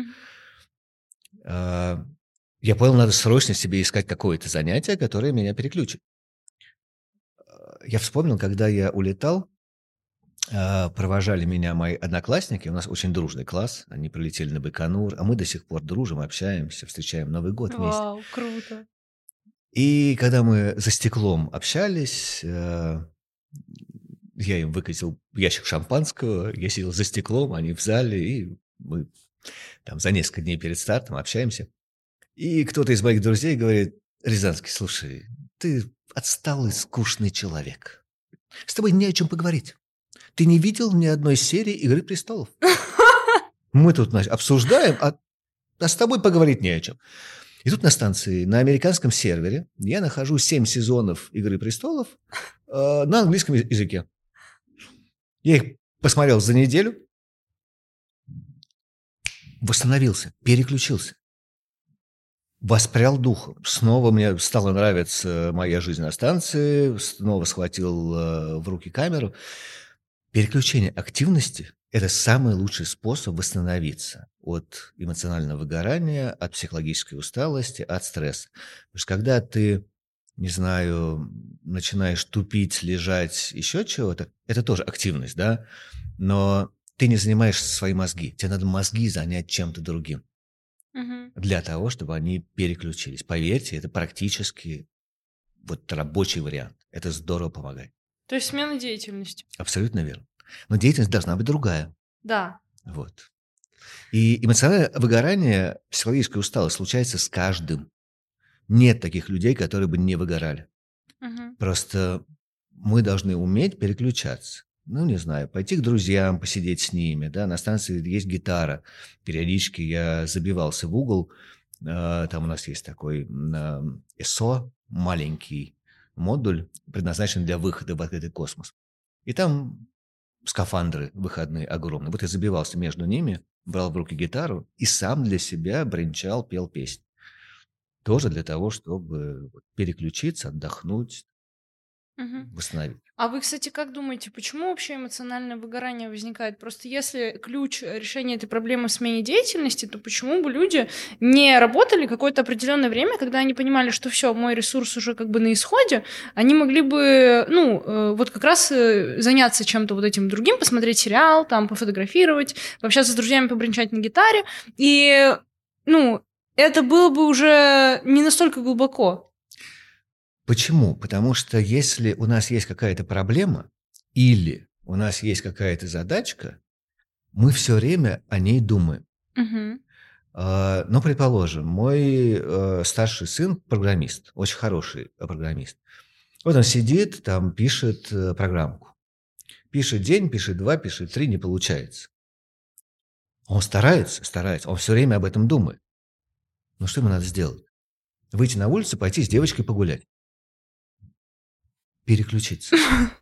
Я понял, надо срочно себе искать какое-то занятие, которое меня переключит. Я вспомнил, когда я улетал, провожали меня мои одноклассники, у нас очень дружный класс, они прилетели на Байконур, а мы до сих пор дружим, общаемся, встречаем Новый год вместе. Вау, круто. И когда мы за стеклом общались, я им выкатил ящик шампанского, я сидел за стеклом, они в зале, и мы там за несколько дней перед стартом общаемся. И кто-то из моих друзей говорит: Рязанский, слушай, ты отсталый, скучный человек. С тобой не о чем поговорить. Ты не видел ни одной серии «Игры престолов». Мы тут обсуждаем, а с тобой поговорить не о чем. И тут на станции, на американском сервере, я нахожу 7 сезонов «Игры престолов» на английском языке. Я их посмотрел за неделю, восстановился, переключился. Воспрял духом. Снова мне стала нравиться моя жизнь на станции, снова схватил в руки камеру. Переключение активности – это самый лучший способ восстановиться от эмоционального выгорания, от психологической усталости, от стресса. Потому что когда ты, не знаю, начинаешь тупить, лежать, еще чего-то, это тоже активность, да? Но ты не занимаешь свои мозги. Тебе надо мозги занять чем-то другим. Для того, чтобы они переключились. Поверьте, это практически рабочий вариант. Это здорово помогает. То есть смена деятельности. Абсолютно верно. Но деятельность должна быть другая. Да. Вот. И эмоциональное выгорание, психологическая усталость случается с каждым. Нет таких людей, которые бы не выгорали. Просто мы должны уметь переключаться. ну, не знаю, пойти к друзьям, посидеть с ними, да, на станции есть гитара. Периодически я забивался в угол, там у нас есть такой ЭСО, маленький модуль, предназначенный для выхода в открытый космос. И там скафандры выходные огромные. Вот я забивался между ними, брал в руки гитару и сам для себя бренчал, пел песни. Тоже для того, чтобы переключиться, отдохнуть, Мгм. восстановить. А вы, кстати, как думаете, почему вообще эмоциональное выгорание возникает? Просто если ключ решения этой проблемы в смене деятельности, то почему бы люди не работали какое-то определенное время, когда они понимали, что все, мой ресурс уже как бы на исходе, они могли бы, вот как раз заняться чем-то вот этим другим, посмотреть сериал, там, пофотографировать, пообщаться с друзьями, побренчать на гитаре, и, это было бы уже не настолько глубоко. Почему? Потому что если у нас есть какая-то проблема или у нас есть какая-то задачка, мы все время о ней думаем. Мгм. Ну, предположим, мой старший сын программист, очень хороший программист. Вот он сидит, там пишет программку. Пишет день, пишет два, пишет три, не получается. Он старается, он все время об этом думает. Но что ему надо сделать? Выйти на улицу, пойти с девочкой погулять. Переключиться.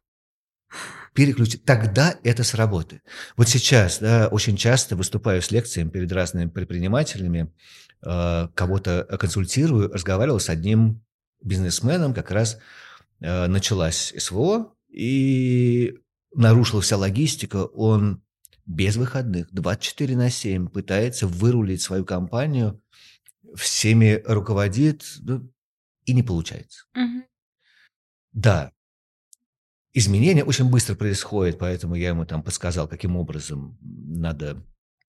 Тогда это сработает. Вот сейчас, да, очень часто выступаю с лекциями перед разными предпринимателями, кого-то консультирую, разговаривал с одним бизнесменом, как раз началась СВО, и нарушилась вся логистика, он без выходных, 24/7 пытается вырулить свою компанию, всеми руководит, и не получается. Мгм. Да, изменения очень быстро происходят, поэтому я ему там подсказал, каким образом надо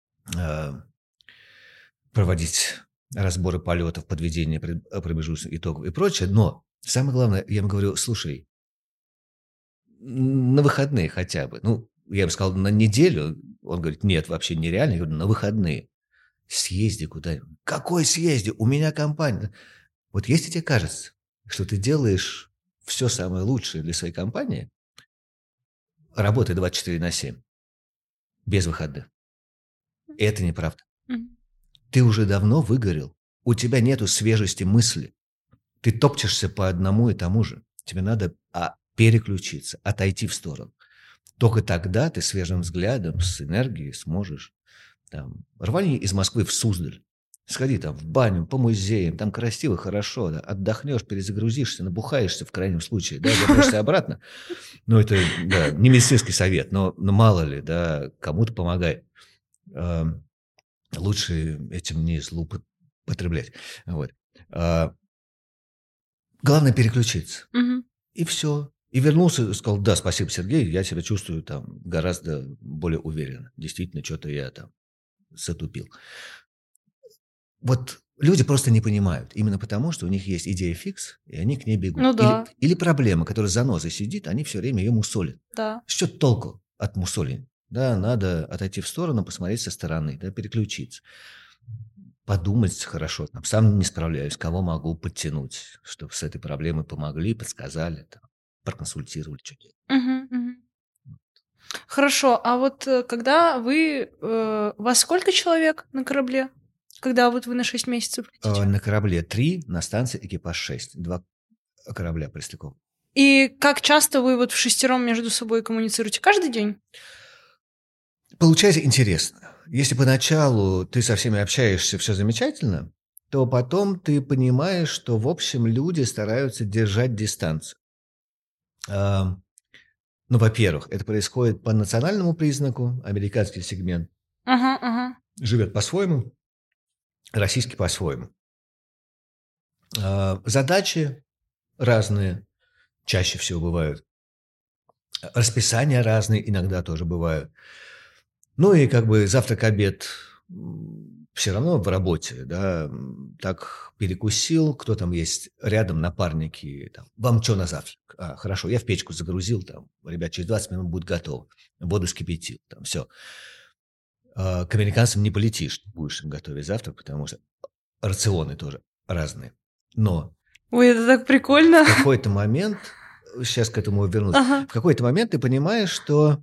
проводить разборы полетов, подведение промежуточных итогов и прочее. Но самое главное, я ему говорю, слушай, на выходные хотя бы. Ну, я ему сказал, на неделю. Он говорит, нет, вообще нереально. Я говорю, на выходные. Съезди куда-нибудь. Какой съезди? У меня компания. Вот если тебе кажется, что ты делаешь все самое лучшее для своей компании, работай 24/7, без выходных. Это неправда. Мгм. Ты уже давно выгорел. У тебя нету свежести мысли. Ты топчешься по одному и тому же. Тебе надо переключиться, отойти в сторону. Только тогда ты свежим взглядом, с энергией сможешь. Там, рвани из Москвы в Суздаль. Сходи там в баню, по музеям, там красиво, хорошо, да, отдохнешь, перезагрузишься, набухаешься в крайнем случае, да, вернешься обратно. Ну, это, да, не медицинский совет, но мало ли, да, кому-то помогает. Лучше этим не злоупотреблять. Вот. Главное переключиться. Мгм. И все. И вернулся и сказал, да, спасибо, Сергей, я себя чувствую там гораздо более уверенно. Действительно, что-то я там затупил. Вот люди просто не понимают. Именно потому, что у них есть идея фикс, и они к ней бегут. Ну да. Или проблема, которая занозой сидит, они все время ее мусолят. Да. Что толку от мусоления? Да, надо отойти в сторону, посмотреть со стороны, да, переключиться. Подумать хорошо, там, сам не справляюсь, кого могу подтянуть, чтобы с этой проблемой помогли, подсказали, там, проконсультировали, что делать. Мгм, мгм. Хорошо, а вот когда вы... вас сколько человек на корабле? Когда вот вы на 6 месяцев летите? На корабле 3, на станции экипаж 6. 2 корабля Пресняков. И как часто вы вот вшестером между собой коммуницируете? Каждый день? Получается интересно. Если поначалу ты со всеми общаешься, все замечательно, то потом ты понимаешь, что, в общем, люди стараются держать дистанцию. Ну, во-первых, это происходит по национальному признаку. Американский сегмент Ага, ага. живет по-своему, российский по-своему. Задачи разные, чаще всего бывают. Расписания разные иногда тоже бывают. Ну и как бы завтрак, обед все равно в работе, да, так перекусил, кто там есть рядом, напарники, там, вам что на завтрак? Хорошо, я в печку загрузил, там, ребят, через 20 минут будет готово, воду вскипятил, там, все. К американцам не полетишь, будешь им готовить завтрак, потому что рационы тоже разные. Но Ой, это так прикольно. в какой-то момент сейчас к этому вернусь. Ага. В какой-то момент ты понимаешь, что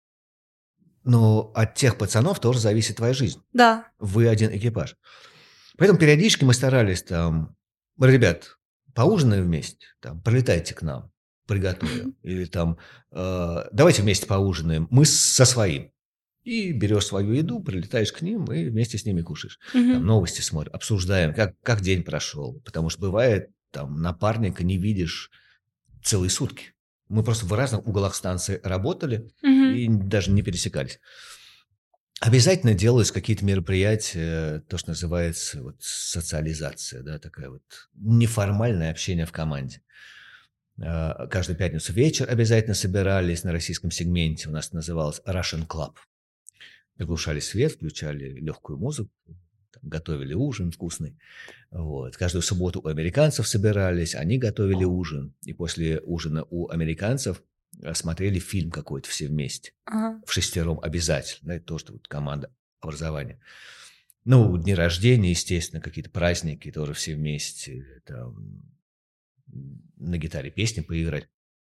от тех пацанов тоже зависит твоя жизнь. Да. Вы один экипаж. Поэтому периодически мы старались там, ребят, поужинаем вместе, там, прилетайте к нам, приготовим. Или там, давайте вместе поужинаем, мы со своим. И берешь свою еду, прилетаешь к ним и вместе с ними кушаешь. Там новости смотрим, обсуждаем, как день прошел. Потому что бывает, там напарника не видишь целые сутки. Мы просто в разных углах станции работали и даже не пересекались. Обязательно делаются какие-то мероприятия, то, что называется социализация, да, такая неформальное общение в команде. Каждую пятницу вечер обязательно собирались на российском сегменте. У нас называлось Russian Club. Приглушали свет, включали легкую музыку, там, готовили ужин вкусный. Каждую субботу у американцев собирались, они готовили ужин. И после ужина у американцев смотрели фильм какой-то все вместе. В6 обязательно. Это тоже команда образования. Дни рождения, естественно, какие-то праздники тоже все вместе. Там, на гитаре песни поиграть.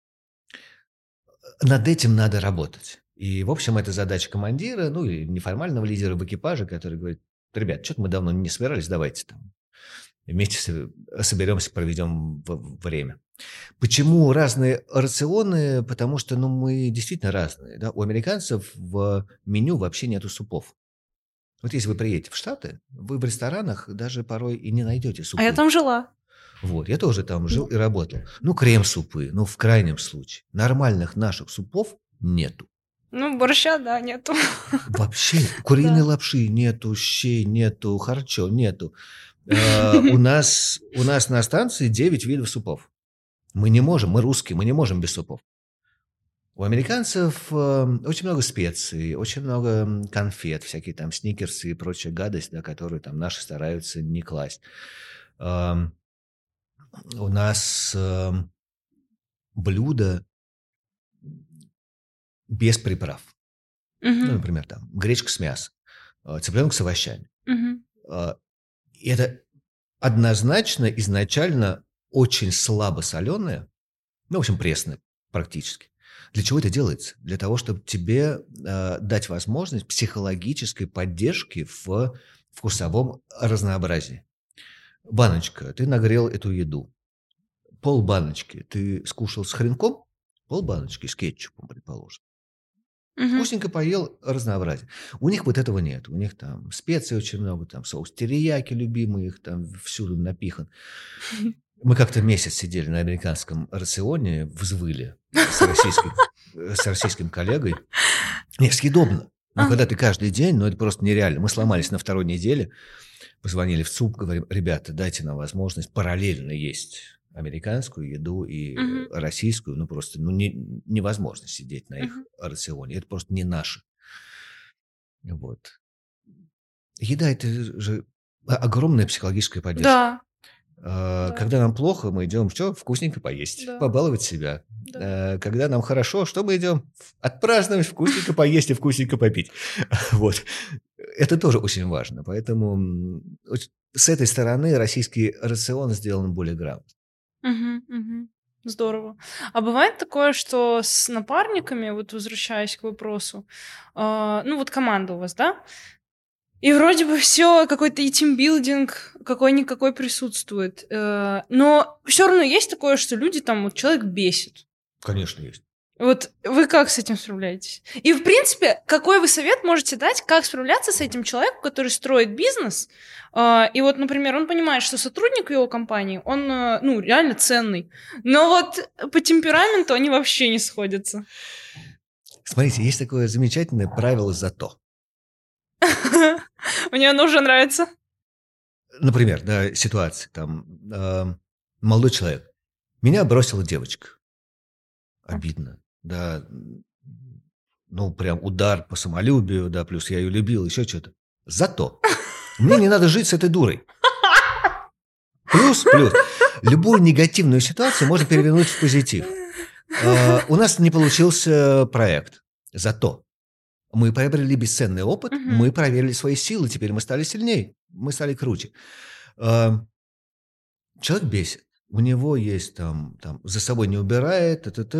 Над этим надо работать. И, в общем, это задача командира, или неформального лидера в экипаже, который говорит: ребят, что-то мы давно не собирались, давайте там вместе соберемся, проведем время. Почему разные рационы? Потому что, мы действительно разные. Да? У американцев в меню вообще нету супов. Если вы приедете в Штаты, вы в ресторанах даже порой и не найдете супы. А я там жила. Я тоже там жил и работал. Крем-супы, в крайнем случае. Нормальных наших супов нету. Борща, да, нету. Вообще, куриной лапши нету, щей нету, харчо нету. У нас на станции 9 видов супов. Мы русские, мы не можем без супов. У американцев очень много специй, очень много конфет, всякие там сникерсы и прочая гадость, да, которую там наши стараются не класть. У нас блюда без приправ. Например, там гречка с мясом, цыпленок с овощами. Это однозначно изначально очень слабо соленое, в общем, пресное практически. Для чего это делается? Для того, чтобы тебе дать возможность психологической поддержки в вкусовом разнообразии. Баночка, ты нагрел эту еду. Полбаночки ты скушал с хренком, полбаночки с кетчупом, предположим. Вкусненько поел, разнообразие. У них этого нет. У них там специй очень много, там соус терияки любимый, их там всюду напихан. Мы как-то месяц сидели на американском рационе, взвыли с российским коллегой. Нет, съедобно. Когда ты каждый день, это просто нереально. Мы сломались на второй неделе, позвонили в ЦУП, говорим: ребята, дайте нам возможность параллельно есть американскую еду и российскую, просто невозможно сидеть на их рационе. Это просто не наше. Еда – это же огромная психологическая поддержка. Да. Когда нам плохо, мы идем вкусненько поесть, побаловать себя. Да. Когда нам хорошо, что мы идем? Отпраздновать, вкусненько поесть и вкусненько попить. Это тоже очень важно. Поэтому с этой стороны российский рацион сделан более грамотно. Здорово. А бывает такое, что с напарниками, возвращаясь к вопросу, команда у вас, да? И вроде бы все, какой-то и тимбилдинг какой-никакой присутствует. Но все равно есть такое, что люди там, человек бесит. Конечно, есть. Вы как с этим справляетесь? И, в принципе, какой вы совет можете дать, как справляться с этим человеком, который строит бизнес, и например, он понимает, что сотрудник его компании, он, реально ценный, но по темпераменту они вообще не сходятся. Смотрите, есть такое замечательное правило «зато». Мне оно уже нравится. Например, ситуация, там, молодой человек. Меня бросила девочка. Обидно. Да, прям удар по самолюбию, да, плюс я ее любил, еще что-то. Зато мне не надо жить с этой дурой. Плюс. Любую негативную ситуацию можно перевернуть в позитив. У нас не получился проект. Зато мы приобрели бесценный опыт, мы проверили свои силы, теперь мы стали сильнее, мы стали круче. Человек бесит. у него есть там за собой не убирает,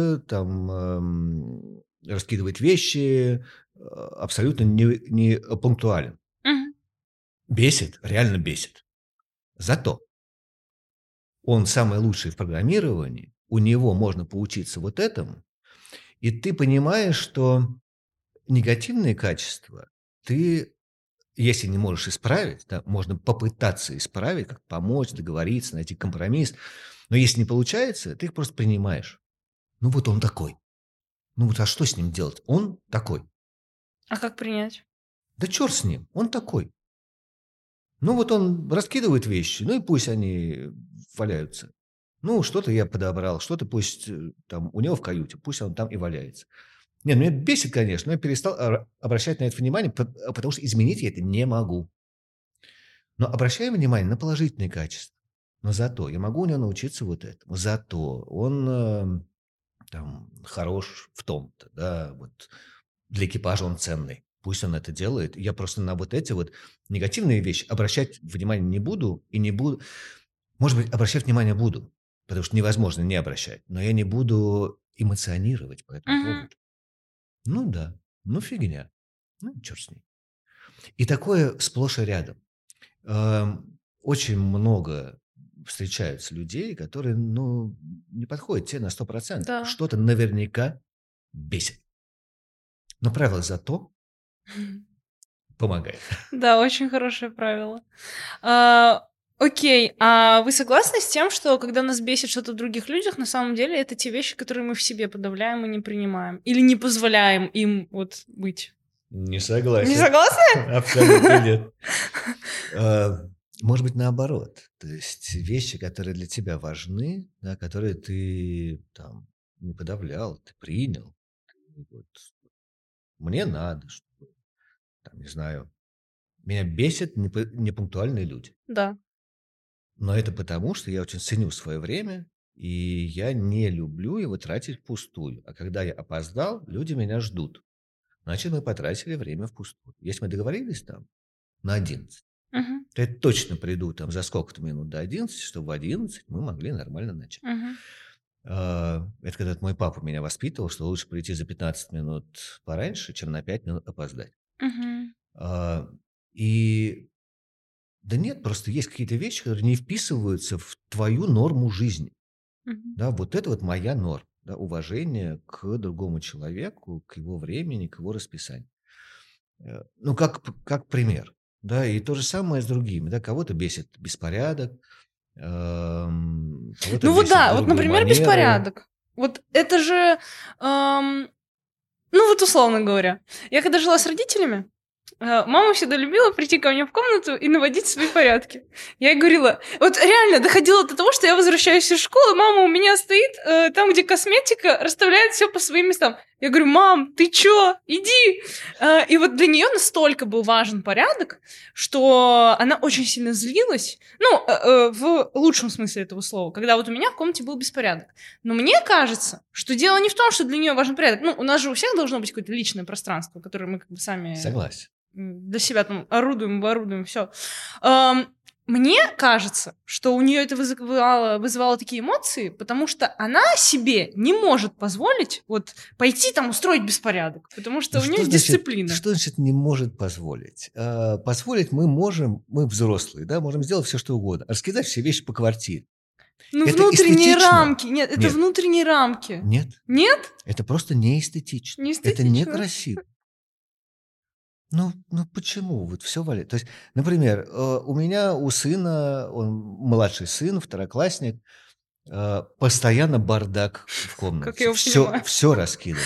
раскидывает вещи, абсолютно не пунктуален. Мгм. Бесит, реально бесит. Зато он самый лучший в программировании, у него можно поучиться вот этому, и ты понимаешь, что негативные качества ты, если не можешь исправить, да, можно попытаться исправить, как помочь, договориться, найти компромисс, но если не получается, ты их просто принимаешь. Ну вот он такой. Ну вот, а что с ним делать? Он такой. А как принять? Да черт с ним, он такой. Ну вот он раскидывает вещи, ну и пусть они валяются. Ну, что-то я подобрал, что-то пусть там у него в каюте, пусть он там и валяется. Нет, меня бесит, конечно, но я перестал обращать на это внимание, потому что изменить я это не могу. Но обращаю внимание на положительные качества. Но зато я могу у него научиться вот этому. Зато он там хорош в том-то, да, вот для экипажа он ценный. Пусть он это делает. Я просто на вот эти вот негативные вещи обращать внимание не буду и не буду. Может быть, обращать внимание буду, потому что невозможно не обращать. Но я не буду эмоционировать по этому Мгм. поводу. Ну да, ну фигня. Ну, черт с ней. И такое сплошь и рядом. Очень много встречаются людей, которые, ну, не подходят тебе на 100%. Да. Что-то наверняка бесит. Но правило зато помогает. Да, очень хорошее правило. А, Окей, а вы согласны с тем, что когда нас бесит что-то в других людях, на самом деле это те вещи, которые мы в себе подавляем и не принимаем? Или не позволяем им вот быть? Не Не согласен. согласны? Абсолютно нет. Может быть, наоборот. То есть вещи, которые для тебя важны, да, которые ты там не подавлял, ты принял. И вот мне надо, чтобы, там, не знаю, меня бесят непунктуальные люди. Да. Но это потому, что я очень ценю свое время, и я не люблю его тратить впустую. А когда я опоздал, люди меня ждут. Значит, мы потратили время впустую. Если мы договорились там на 11, Мгм. то я точно приду там за сколько-то минут до 11, чтобы в 11 мы могли нормально начать. Мгм. Это когда мой папа меня воспитывал, что лучше прийти за 15 минут пораньше, чем на 5 минут опоздать. Мгм. А, И да нет, просто есть какие-то вещи, которые не вписываются в твою норму жизни. Мгм. Да, вот это вот моя норма, да, уважение к другому человеку, к его времени, к его расписанию. Ну, как пример. Да, и то же самое с другими. Да, кого-то бесит беспорядок, кого-то Ну вот бесит да, вот, грубые например, манеры. беспорядок. Вот это же, ну вот условно говоря, я когда жила с родителями, мама всегда любила прийти ко мне в комнату и наводить свои порядки. Я ей говорила, вот реально доходило до того, что я возвращаюсь из школы, мама у меня стоит там, где косметика, расставляет все по своим местам. Я говорю, мам, ты чё? Иди! И вот для нее настолько был важен порядок, что она очень сильно злилась, ну, в лучшем смысле этого слова, когда вот у меня в комнате был беспорядок. Но мне кажется, что дело не в том, что для нее важен порядок. Ну, у нас же у всех должно быть какое-то личное пространство, которое мы как бы сами Согласен. для себя там орудуем, все. Мне кажется, что у нее это вызывало такие эмоции, потому что она себе не может позволить вот пойти там устроить беспорядок, потому что Ну, у нее дисциплина. что значит не может позволить? Позволить мы можем, мы взрослые, да, можем сделать все, что угодно. Раскидать все вещи по квартире. Ну, Это внутренние эстетично? рамки. Нет, это Нет. внутренние рамки. Нет, Нет? это просто неэстетично. Не Это эстетично. некрасиво. Ну почему? Вот все валяет. То есть, например, у меня, у сына, он младший сын, второклассник, постоянно бардак в комнате. Как я его понимаю. Все раскидано.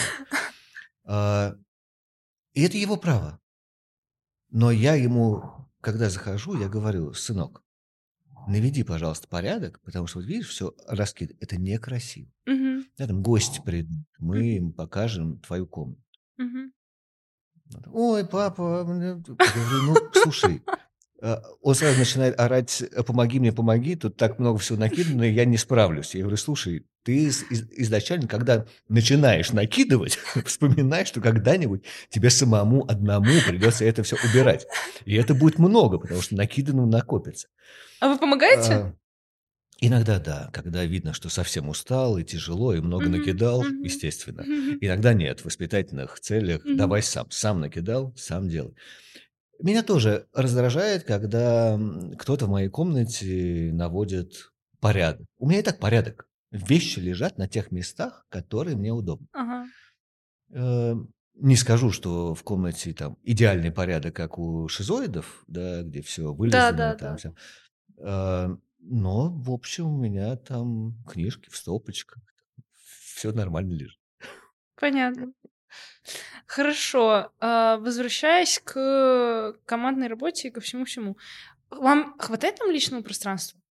И это его право. Но я ему, когда захожу, я говорю, сынок, наведи, пожалуйста, порядок, потому что, вот видишь, все раскидано. Это некрасиво. Мгм. Да, там гости придут, мы Мгм. им покажем твою комнату. Мгм. Ой, папа, я говорю, ну, слушай, он сразу начинает орать, помоги, тут так много всего накидано, и я не справлюсь. Я говорю, слушай, ты изначально, когда начинаешь накидывать, вспоминай, что когда-нибудь тебе самому одному придется это все убирать. И это будет много, потому что накидано накопится. А вы помогаете? Иногда да, когда видно, что совсем устал и тяжело, и много Мгм, накидал, мгм, естественно. мгм, Иногда нет, в воспитательных целях мгм. давай сам. Сам накидал, сам делай. Меня тоже раздражает, когда кто-то в моей комнате наводит порядок. У меня и так порядок. Вещи лежат на тех местах, которые мне удобны. Ага. Э, Не скажу, что в комнате там идеальный порядок, как у шизоидов, да, где все вылезано, там Да-да-да. все. Но, в общем, у меня там книжки в стопочках, все нормально лежит. Понятно. Хорошо. Возвращаясь к командной работе и ко всему-всему. Вам хватает там личного пространства?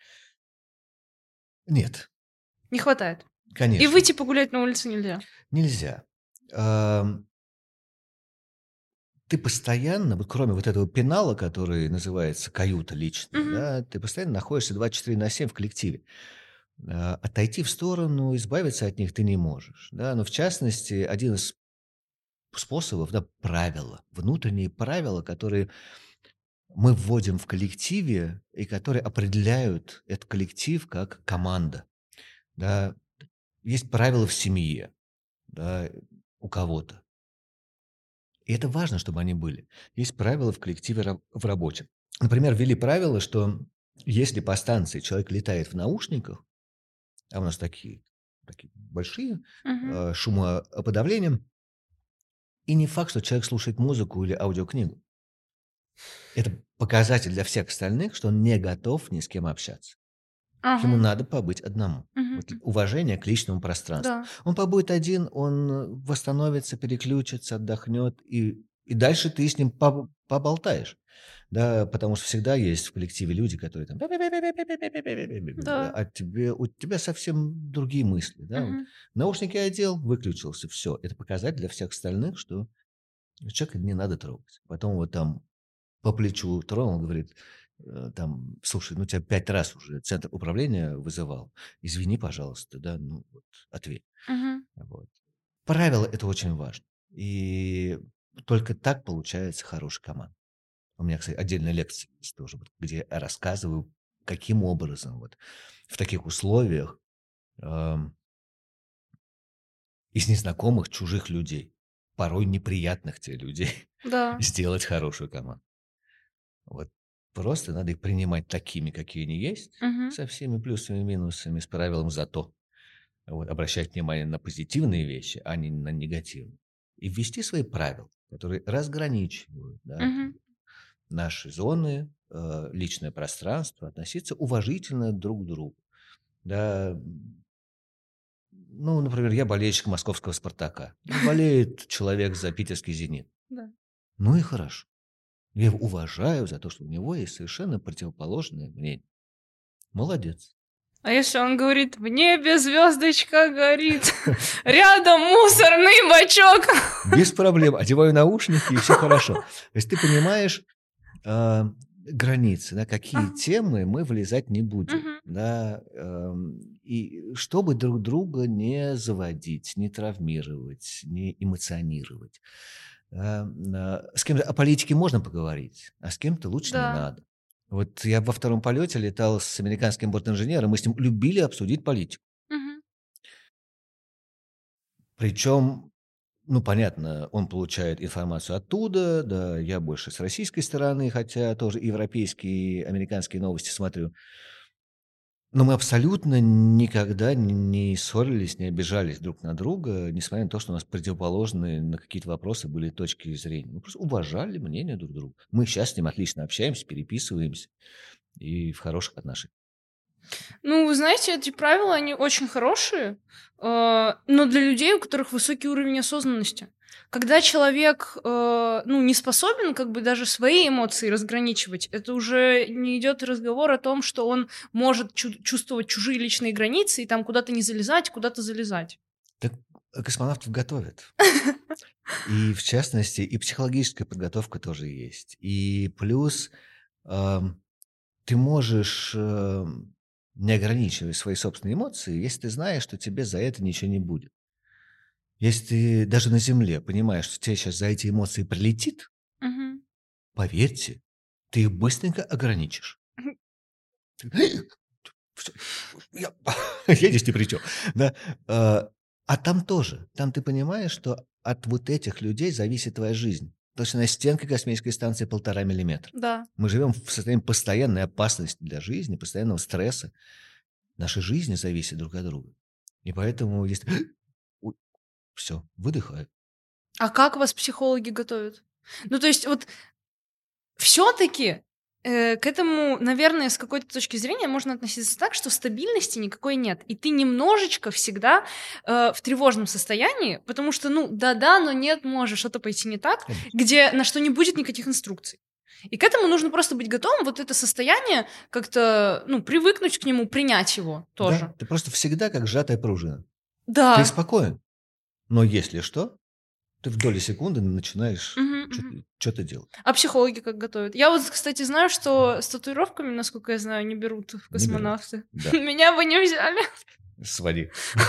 Нет, Не хватает. И конечно, выйти погулять на улице нельзя? нельзя. Ам, Ты постоянно, вот кроме вот этого пенала, который называется каюта личная, Мгм. да, ты постоянно находишься 24/7 в коллективе. Отойти в сторону, избавиться от них ты не можешь, да. Но в частности, один из способов, да, правила, внутренние правила, которые мы вводим в коллективе и которые определяют этот коллектив как команда, да. Есть правила в семье, да, у кого-то. И это важно, чтобы они были. Есть правила в коллективе в работе. Например, ввели правило, что если по станции человек летает в наушниках, а у нас такие большие, Мгм. шумоподавлением, и не факт, что человек слушает музыку или аудиокнигу. Это показатель для всех остальных, что он не готов ни с кем общаться. Ага. Ему надо побыть одному. Вот Мгм. уважение к личному пространству. Да. Он побудет один, он восстановится, переключится, отдохнет, и дальше ты с ним поболтаешь. Да, потому что всегда есть в коллективе люди, которые там Да. а у тебя совсем другие мысли. Да? Вот Мгм. наушники одел, выключился, все. Это показатель для всех остальных, что человека не надо трогать. Потом вот там по плечу тронул, говорит, там, слушай, ну тебя 5 раз уже центр управления вызывал, извини, пожалуйста, да, ну вот ответь. Мгм. Вот. Правило– это очень важно. И только так получается хорошая команда. У меня, кстати, отдельная лекция есть тоже, вот, где я рассказываю, каким образом вот в таких условиях ам, из незнакомых чужих людей, порой неприятных тебе людей, Да. сделать хорошую команду. Вот просто надо их принимать такими, какие они есть, Мгм. со всеми плюсами и минусами, с правилом «зато». Вот, обращать внимание на позитивные вещи, а не на негативные. И ввести свои правила, которые разграничивают, да, Мгм. наши зоны, личное пространство, относиться уважительно друг к другу. Да, ну, например, я болельщик московского «Спартака». Ну, болеет человек за питерский «Зенит». Да. Ну и хорошо. Я его уважаю за то, что у него есть совершенно противоположное мнение. Молодец. А если он говорит: "В небе звездочка горит, рядом мусорный бачок"? Без проблем. Одеваю наушники, и все хорошо. То есть ты понимаешь границы, да, какие Ага. темы мы влезать не будем, Мгм. да, и чтобы друг друга не заводить, не травмировать, не эмоционировать. С кем-то о политике можно поговорить, а с кем-то лучше не Да. надо. Вот я во втором полете летал с американским бортинженером, мы с ним любили обсудить политику. Мгм. Причем, ну, понятно, он получает информацию оттуда, да, я больше с российской стороны, хотя тоже европейские и американские новости смотрю. Но мы абсолютно никогда не ссорились, не обижались друг на друга, несмотря на то, что у нас противоположные на какие-то вопросы были точки зрения. Мы просто уважали мнение друг друга. Мы сейчас с ним отлично общаемся, переписываемся и в хороших отношениях. Ну, вы знаете, эти правила, они очень хорошие, но для людей, у которых высокий уровень осознанности. Когда человек, ну, не способен как бы даже свои эмоции разграничивать, это уже не идет разговор о том, что он может чувствовать чужие личные границы и там куда-то не залезать, куда-то залезать. Так космонавтов готовят. И в частности, и психологическая подготовка тоже есть. И плюс ам, ты можешь не ограничивать свои собственные эмоции, если ты знаешь, что тебе за это ничего не будет. Если ты даже на Земле понимаешь, что тебе сейчас за эти эмоции прилетит, Мгм. поверьте, ты их быстренько ограничишь. всё, я я здесь ни при чём, да. А там тоже, там ты понимаешь, что от вот этих людей зависит твоя жизнь. Толщина стенки космической станции 1,5 миллиметра. Да. Мы живем в состоянии постоянной опасности для жизни, постоянного стресса. Наши жизни зависят друг от друга. И поэтому если все, выдыхаю. А как вас психологи готовят? Ну, то есть вот все-таки к этому, наверное, с какой-то точки зрения можно относиться так, что стабильности никакой нет. И ты немножечко всегда в тревожном состоянии, потому что, ну, да-да, но нет, может что-то пойти не так, Конечно. где на что не будет никаких инструкций. И к этому нужно просто быть готовым, вот это состояние как-то, ну, привыкнуть к нему, принять его Да, тоже. ты просто всегда как сжатая пружина. Ты Да. спокоен, но если что, ты в доли секунды начинаешь Мгм, мгм. что-то делать. А психологи как готовят? Я вот, кстати, знаю, что с татуировками, насколько я знаю, не берут в Не берут. космонавты. Да, Меня бы не взяли. своди.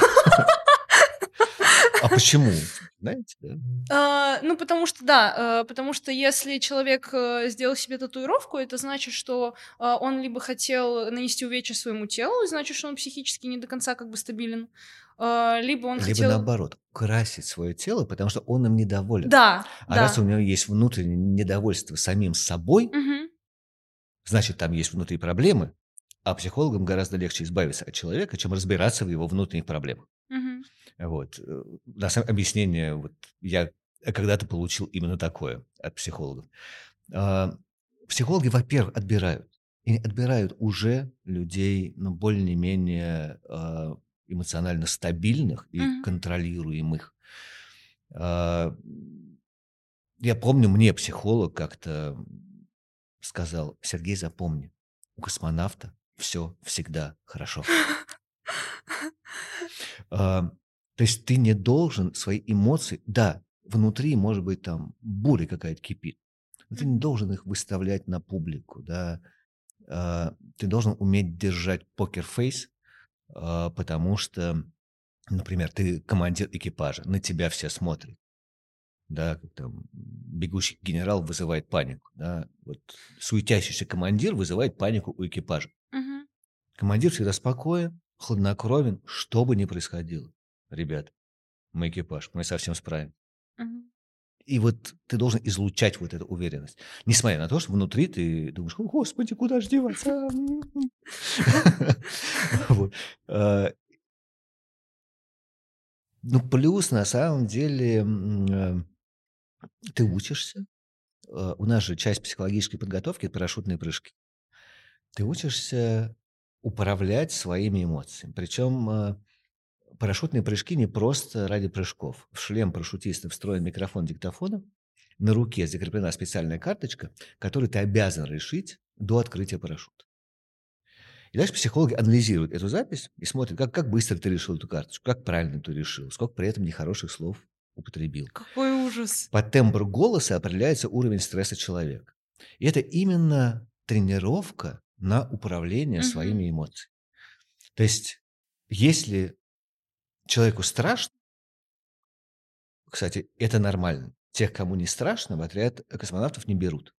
А почему? Знаете, да? Ну, потому что, да, потому что если человек сделал себе татуировку, это значит, что он либо хотел нанести увечья своему телу, и значит, что он психически не до конца как бы стабилен, либо он Либо хотел... наоборот, красить свое тело, потому что он им недоволен. Да, А раз у да. него есть внутреннее недовольство самим собой, Мгм, значит, там есть внутри проблемы, а психологам гораздо легче избавиться от человека, чем разбираться в его внутренних проблемах. мгм. Вот. На самом объяснение вот я когда-то получил именно такое от психологов. А, Психологи, во-первых, отбирают. И отбирают уже людей, ну, более-менее эмоционально стабильных и Мгм. контролируемых. А, Я помню, мне психолог как-то сказал: Сергей, запомни, у космонавта все всегда хорошо. А, То есть ты не должен свои эмоции, да, внутри, может быть, там буря какая-то кипит, но ты не Мгм. должен их выставлять на публику, да. Ты должен уметь держать покер-фейс, потому что, например, ты командир экипажа, на тебя все смотрят, да, как там бегущий генерал вызывает панику, да, вот суетящийся командир вызывает панику у экипажа. Мгм. Командир всегда спокоен, хладнокровен, что бы ни происходило. Ребят, мы экипаж, мы совсем справимся. Мгм. И вот ты должен излучать вот эту уверенность. Несмотря на то, что внутри ты думаешь: «О, Господи, куда же деваться?» Вот. А, Ну, плюс, на самом деле, ты учишься. У нас же часть психологической подготовки – это парашютные прыжки. Ты учишься управлять своими эмоциями. Причем парашютные прыжки не просто ради прыжков. В шлем парашютиста встроен микрофон диктофона, на руке закреплена специальная карточка, которую ты обязан решить до открытия парашюта. И дальше психологи анализируют эту запись и смотрят, как быстро ты решил эту карточку, как правильно ты решил, сколько при этом нехороших слов употребил. Какой ужас. По тембру голоса определяется уровень стресса человека. И это именно тренировка на управление Мгм. своими эмоциями. То есть, если человеку страшно, кстати, это нормально. Тех, кому не страшно, в отряд космонавтов не берут.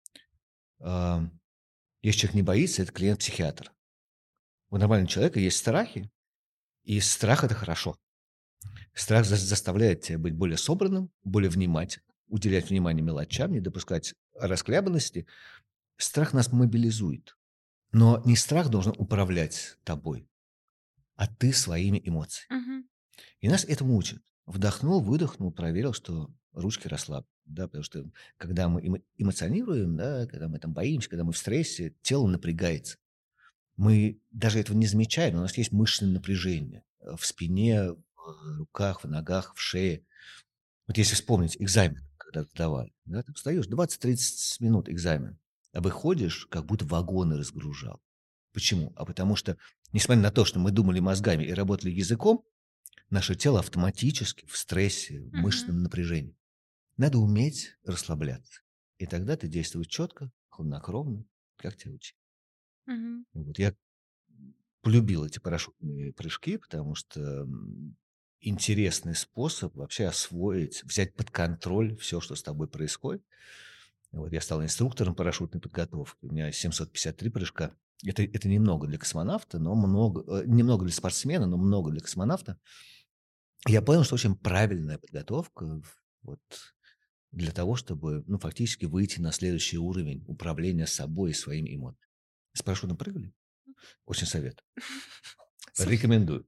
А, Если человек не боится, это клиент-психиатр. У нормального человека есть страхи, и страх – это хорошо. Страх заставляет тебя быть более собранным, более внимательным, уделять внимание мелочам, не допускать расхлябанности. Страх нас мобилизует. Но не страх должен управлять тобой, а ты своими эмоциями. Мгм. И нас этому учат. Вдохнул, выдохнул, проверил, что ручки расслаблены. Да, потому что когда мы эмоционируем, да, когда мы там боимся, когда мы в стрессе, тело напрягается. Мы даже этого не замечаем, но у нас есть мышечное напряжение в спине, в руках, в ногах, в шее. Вот если вспомнить экзамен, когда сдавали, да, ты встаешь 20-30 минут экзамен, а выходишь, как будто вагоны разгружал. Почему? А потому что, несмотря на то, что мы думали мозгами и работали языком, наше тело автоматически в стрессе, в Мгм. мышечном напряжении. Надо уметь расслабляться. И тогда ты действуешь четко, хладнокровно, как тебя учили. Мгм. Вот я полюбил эти парашютные прыжки, потому что интересный способ вообще освоить, взять под контроль все, что с тобой происходит. Вот я стал инструктором парашютной подготовки. У меня 753 прыжка. Это немного для космонавта, но немного для спортсмена, но много для космонавта. Я понял, что очень правильная подготовка вот, для того, чтобы фактически выйти на следующий уровень управления собой и своими эмоциями. С парашютом прыгали? Очень советую. Рекомендую.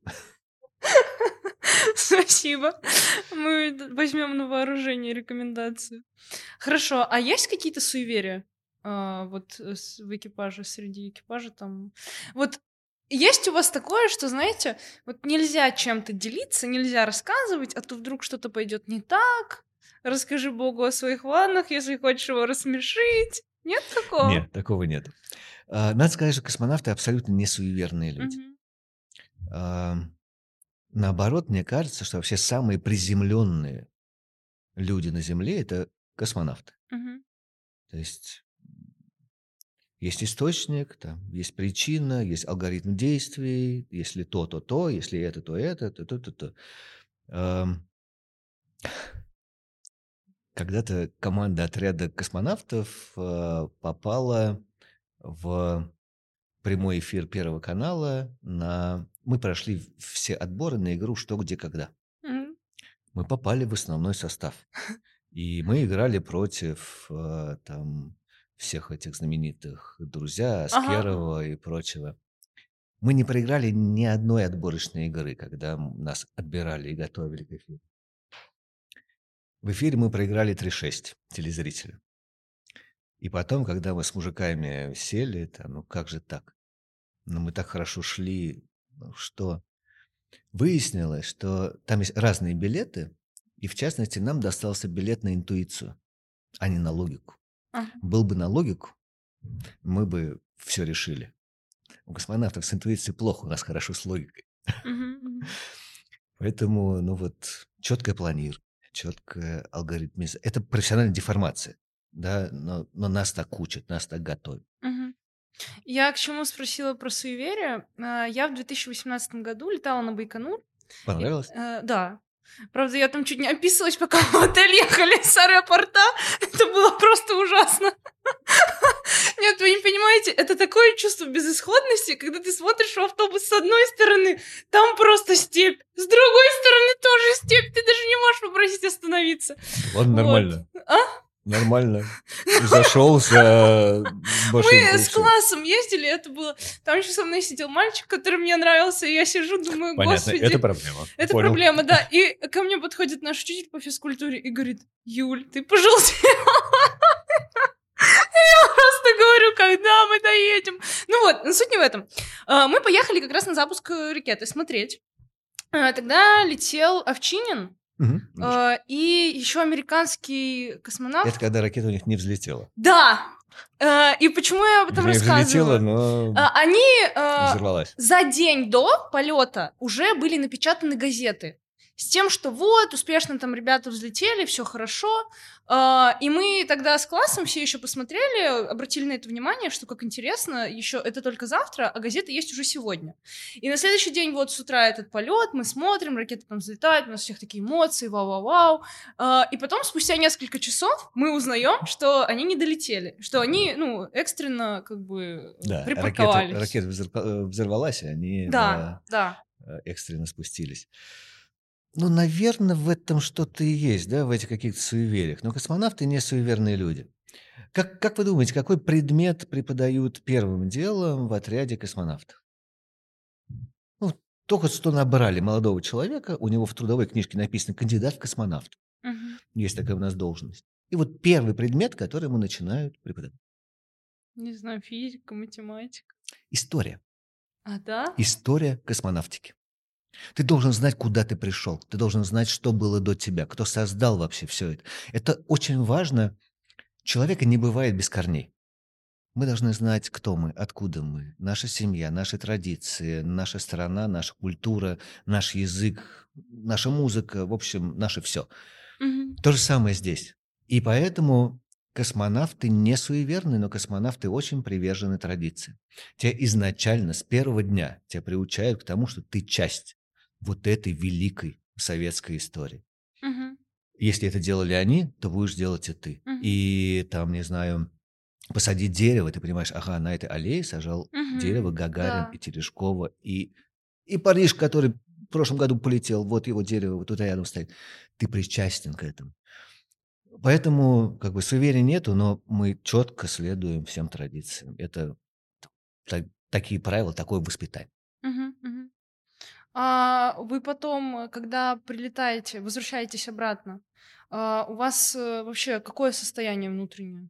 Спасибо. Мы возьмем на вооружение рекомендацию. Хорошо, а есть какие-то суеверия вот в экипаже, среди экипажа там? Вот есть у вас такое, что, знаете, вот нельзя чем-то делиться, нельзя рассказывать, а то вдруг что-то пойдет не так. Расскажи Богу о своих ваннах, если хочешь его рассмешить. Нет такого? Нет, такого нет. Надо сказать, что космонавты абсолютно не суеверные люди. Наоборот, мне кажется, что вообще самые приземленные люди на Земле – это космонавты. То есть источник, там, есть причина, есть алгоритм действий, если то, то то, если это, то это, то. Когда-то команда отряда космонавтов попала в прямой эфир Первого канала. Мы прошли все отборы на игру «Что, где, когда». Мы попали в основной состав. И мы играли против там всех этих знаменитых «Друзья», Аскерова и прочего. Мы не проиграли ни одной отборочной игры, когда нас отбирали и готовили к эфиру. В эфире мы проиграли 3-6 телезрителю. И потом, когда мы с мужиками сели, как же так? Мы так хорошо шли, что выяснилось, что там есть разные билеты, и в частности нам достался билет на интуицию, а не на логику. Был бы на логику, мы бы все решили. У космонавтов с интуицией плохо, у нас хорошо с логикой. Поэтому, четкое планирование, четкая алгоритмизация. Это профессиональная деформация, да, но нас так учат, нас так готовят. Я к чему спросила про суеверие? Я в 2018 году летала на Байконур. Понравилось? Да. Правда, я там чуть не описывалась, пока в отель ехали с аэропорта. Это было просто ужасно. Нет, вы не понимаете, это такое чувство безысходности, когда ты смотришь в автобус с одной стороны, там просто степь, с другой стороны тоже степь, ты даже не можешь попросить остановиться. Ладно, нормально. Нормально. Зашелся. Мы с классом ездили, это было... Там еще со мной сидел мальчик, который мне нравился, и я сижу, думаю, господи... Понятно, это проблема. Это проблема, да. И ко мне подходит наш учитель по физкультуре и говорит: Юль, ты пожелтела. Я просто говорю, когда мы доедем. Суть не в этом. Мы поехали как раз на запуск ракеты смотреть. Тогда летел Овчинин. И еще американский космонавт. Это когда ракета у них не взлетела. Да. И почему я об этом рассказываю? Взлетела, но они взорвалась. За день до полета уже были напечатаны газеты с тем, что вот, успешно там ребята взлетели, все хорошо. И мы тогда с классом все еще посмотрели, обратили на это внимание, что как интересно, еще это только завтра, а газеты есть уже сегодня. И на следующий день вот с утра этот полет, мы смотрим, ракета там взлетает, у нас у всех такие эмоции, вау-вау-вау. И потом, спустя несколько часов, мы узнаем, что они не долетели, что они, экстренно как бы припарковались. Ракета взорвалась, и они экстренно спустились. Наверное, в этом что-то и есть, да, в этих каких-то суевериях. Но космонавты не суеверные люди. Как вы думаете, какой предмет преподают первым делом в отряде космонавтов? Только что набрали молодого человека, у него в трудовой книжке написано «кандидат в космонавт». Есть такая у нас должность. И вот первый предмет, который ему начинают преподавать. Не знаю, физика, математика. История. Да? История космонавтики. Ты должен знать, куда ты пришел. Ты должен знать, что было до тебя, кто создал вообще все это. Это очень важно. Человека не бывает без корней. Мы должны знать, кто мы, откуда мы, наша семья, наши традиции, наша страна, наша культура, наш язык, наша музыка, в общем, наше все. То же самое здесь. И поэтому космонавты не суеверны, но космонавты очень привержены традиции. Тебя изначально, с первого дня, тебя приучают к тому, что ты часть вот этой великой советской истории. Если это делали они, то будешь делать и ты. И там, не знаю, посадить дерево, ты понимаешь, ага, на этой аллее сажал Дерево Мгм. Гагарин и Да. Терешкова, и Париж, который в прошлом году полетел, вот его дерево вот тут рядом стоит. Ты причастен к этому. Поэтому как бы суеверий нету, но мы четко следуем всем традициям. Это такие правила, такое воспитание. Мгм, мгм. А вы потом, когда прилетаете, возвращаетесь обратно, у вас, вообще какое состояние внутреннее?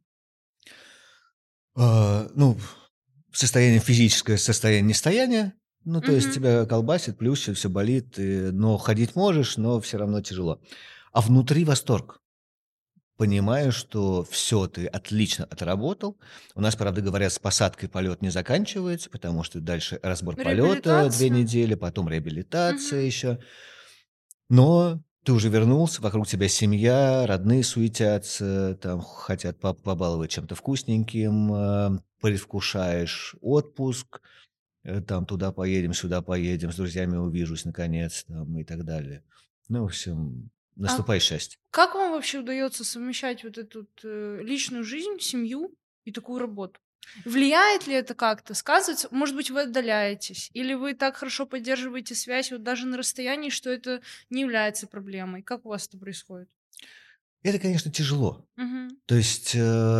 Ну, состояние физическое, состояние нестояния. Ну, то есть Мгм. тебя колбасит, плющит, все болит, но ходить можешь, но все равно тяжело. А внутри восторг. Понимаешь, что все ты отлично отработал. У нас, правда говоря, с посадкой полет не заканчивается, потому что дальше разбор полета 2 Реабилитация? недели, потом реабилитация Мгм. еще. Но ты уже вернулся, вокруг тебя семья, родные суетятся, там хотят побаловать чем-то вкусненьким, предвкушаешь отпуск, там туда поедем, сюда поедем, с друзьями увижусь наконец, там и так далее. Ну, в общем, А наступает счастье. как вам вообще удается совмещать вот эту вот, личную жизнь, семью и такую работу? Влияет ли это как-то? Сказывается? Может быть, вы отдаляетесь? Или вы так хорошо поддерживаете связь вот даже на расстоянии, что это не является проблемой? Как у вас это происходит? Это, конечно, тяжело. Мгм. То есть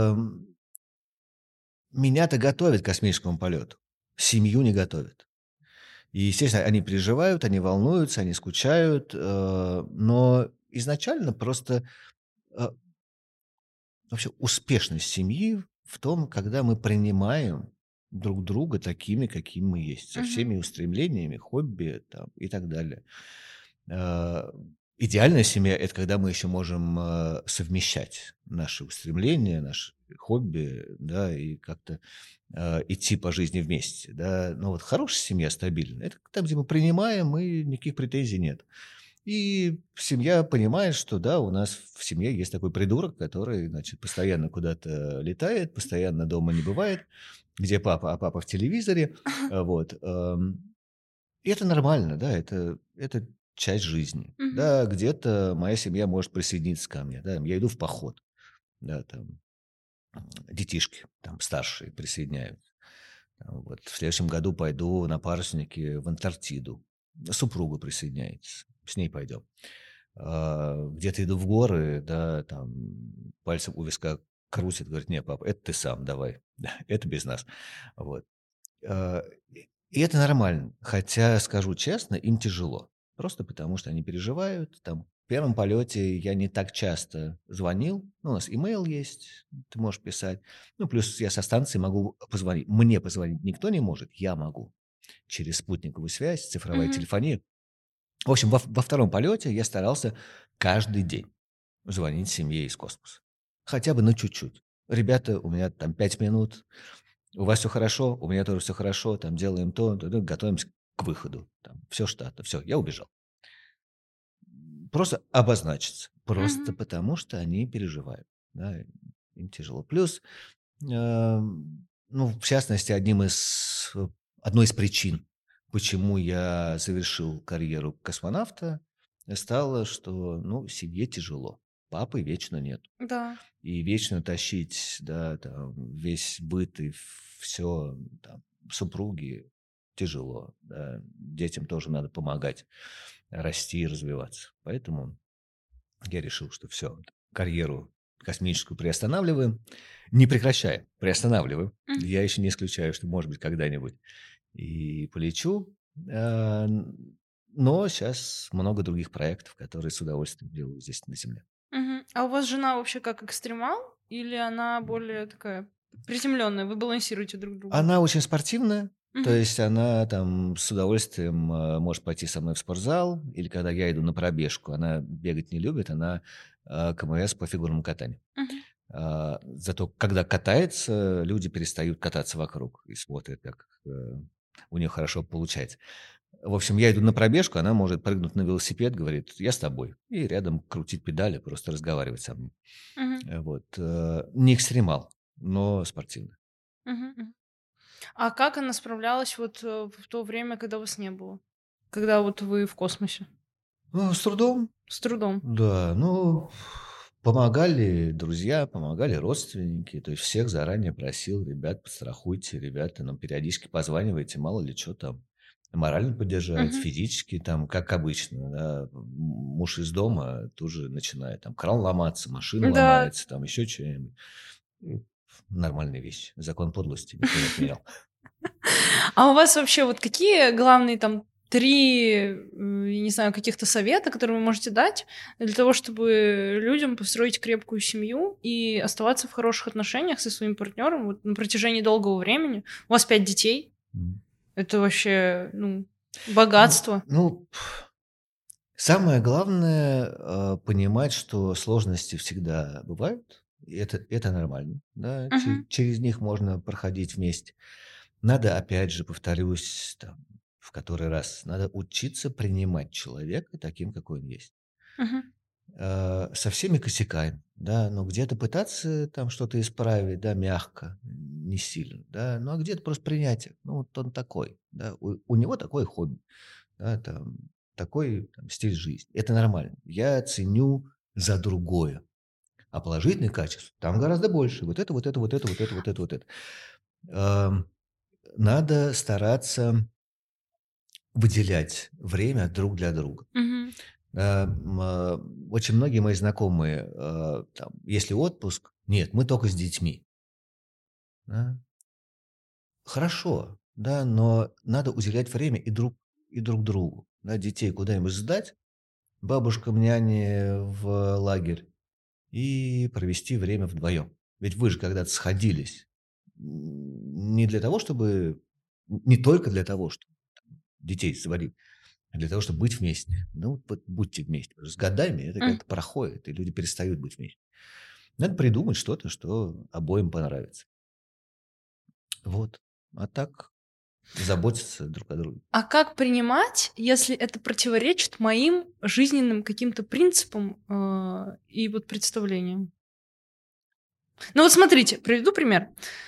меня-то готовят к космическому полету, семью не готовят. И, естественно, они переживают, они волнуются, они скучают, но изначально просто э, вообще успешность семьи в том, когда мы принимаем друг друга такими, какими мы есть, со Мгм. всеми устремлениями, хобби там, и так далее. Э, Идеальная семья – это когда мы еще можем совмещать наши устремления, наши хобби, да, и как-то идти по жизни вместе, да. Но вот хорошая семья, стабильная – это там, где мы принимаем, и никаких претензий нет. И семья понимает, что да, у нас в семье есть такой придурок, который, значит, постоянно куда-то летает, постоянно дома не бывает. Где папа? А папа в телевизоре. Вот. И это нормально, да, это часть жизни. Мгм. Да, где-то моя семья может присоединиться ко мне. Да, я иду в поход, да, там детишки там старшие присоединяются. Вот. В следующем году пойду на парусники в Антарктиду. Супруга присоединяется. С ней пойдем. Где-то иду в горы, да, там пальцем у виска крутит, говорит: не, папа, это ты сам, давай, это без нас. Вот. А, и это нормально. Хотя, скажу честно, им тяжело. Просто потому, что они переживают. Там, в первом полете я не так часто звонил. Ну, у нас имейл есть, ты можешь писать. Ну, плюс я со станции могу позвонить. Мне позвонить никто не может, я могу. Через спутниковую связь, цифровая Мгм. телефония. В общем, во втором полете я старался каждый день звонить семье из космоса. Хотя бы на чуть-чуть. Ребята, у меня там 5 минут, у вас все хорошо, у меня тоже все хорошо, там делаем то, готовимся к выходу. Там все штатно, все, я убежал. Просто обозначиться. Просто Мгм. потому, что они переживают. Да, им тяжело. Плюс, ну, в частности, одной из причин, почему я завершил карьеру космонавта, стало, что, ну, семье тяжело. Папы вечно нет. Да. И вечно тащить, да, там, весь быт и все, там, супруги тяжело, да. Детям тоже надо помогать расти и развиваться. Поэтому я решил, что все, карьеру космическую приостанавливаем. Не прекращаем, приостанавливаем. Мгм. Я еще не исключаю, что, может быть, когда-нибудь и полечу. Но сейчас много других проектов, которые с удовольствием делаю здесь, на Земле. Мгм. А у вас жена вообще как экстремал? Или она более такая приземленная? Вы балансируете друг друга? Она очень спортивная, то Мгм. есть она там с удовольствием может пойти со мной в спортзал, или когда я иду на пробежку, она бегать не любит, она КМС по фигурному катанию. Мгм. Зато когда катается, люди перестают кататься вокруг и смотрят, как у нее хорошо получается. В общем, я иду на пробежку, она может прыгнуть на велосипед, говорит: я с тобой. И рядом крутить педали, просто разговаривать со мной. Мгм. Вот. Не экстремал, но спортивный. Мгм. Мгм. А как она справлялась вот, в то время, когда вас не было? Когда вот вы в космосе? С трудом. С трудом. Да, ну, Помогали друзья, помогали родственники, то есть всех заранее просил: ребят, подстрахуйте, ребята, нам периодически позванивайте, мало ли что там, морально поддержать, Мгм. физически, там, как обычно, да, муж из дома тут же начинает, там, кран ломаться, машина Да. ломается, там, еще что-нибудь. Нормальная вещь, закон подлости никто не отменял. А у вас вообще вот какие главные там 3, я не знаю, каких-то совета, которые вы можете дать для того, чтобы людям построить крепкую семью и оставаться в хороших отношениях со своим партнером вот на протяжении долгого времени? У вас 5 детей. М. Это вообще, Ну, богатство. ну, самое главное, понимать, что сложности всегда бывают, и это нормально, да, Мгм. через них можно проходить вместе. Надо, опять же, повторюсь, там, в который раз, надо учиться принимать человека таким, какой он есть. Мгм. Со всеми косяками, да, но где-то пытаться там что-то исправить, да, мягко, не сильно, да, ну, а где-то просто принятие. Ну, вот он такой, да, у него такое хобби, да, там, такой там, стиль жизни. Это нормально. Я ценю за другое. А положительных качеств там гораздо больше. Вот это, вот это, вот это, вот это, вот это, вот это. Ам, Надо стараться выделять время друг для друга. Мгм. Очень многие мои знакомые, там, если отпуск, нет, мы только с детьми. Да. Хорошо, да, но надо уделять время и друг другу. Да, детей куда-нибудь сдать, бабушкам, няне в лагерь и провести время вдвоем. Ведь вы же когда-то сходились не для того, чтобы, не только для того, чтобы детей сводить, а для того, чтобы быть вместе. Ну, вот будьте вместе. Потому что с годами это М. как-то проходит, и люди перестают быть вместе. Надо придумать что-то, что обоим понравится. Вот. А так заботиться друг о друге. А как принимать, если это противоречит моим жизненным каким-то принципам, и вот представлениям? Ну вот смотрите, приведу пример.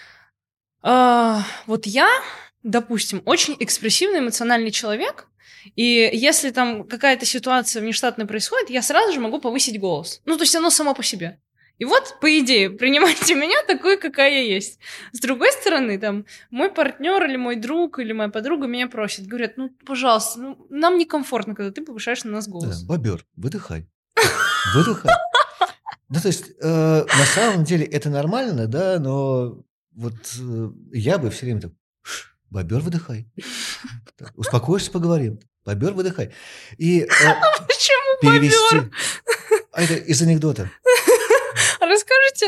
Вот я, допустим, очень экспрессивный, эмоциональный человек, и если там какая-то ситуация внештатная происходит, я сразу же могу повысить голос. Ну, то есть оно само по себе. И вот, по идее, принимайте меня такой, какая я есть. С другой стороны, там, мой партнер или мой друг или моя подруга меня просят, говорят, ну, пожалуйста, ну, нам некомфортно, когда ты повышаешь на нас Да, голос. бобер, выдыхай. Выдыхай. Ну, то есть, на самом деле это нормально, да, но вот я бы все время так, бобер, выдыхай. Так, успокоишься, поговорим. Бобер, выдыхай. И Почему бобер? перевести. А это из анекдота. Расскажите?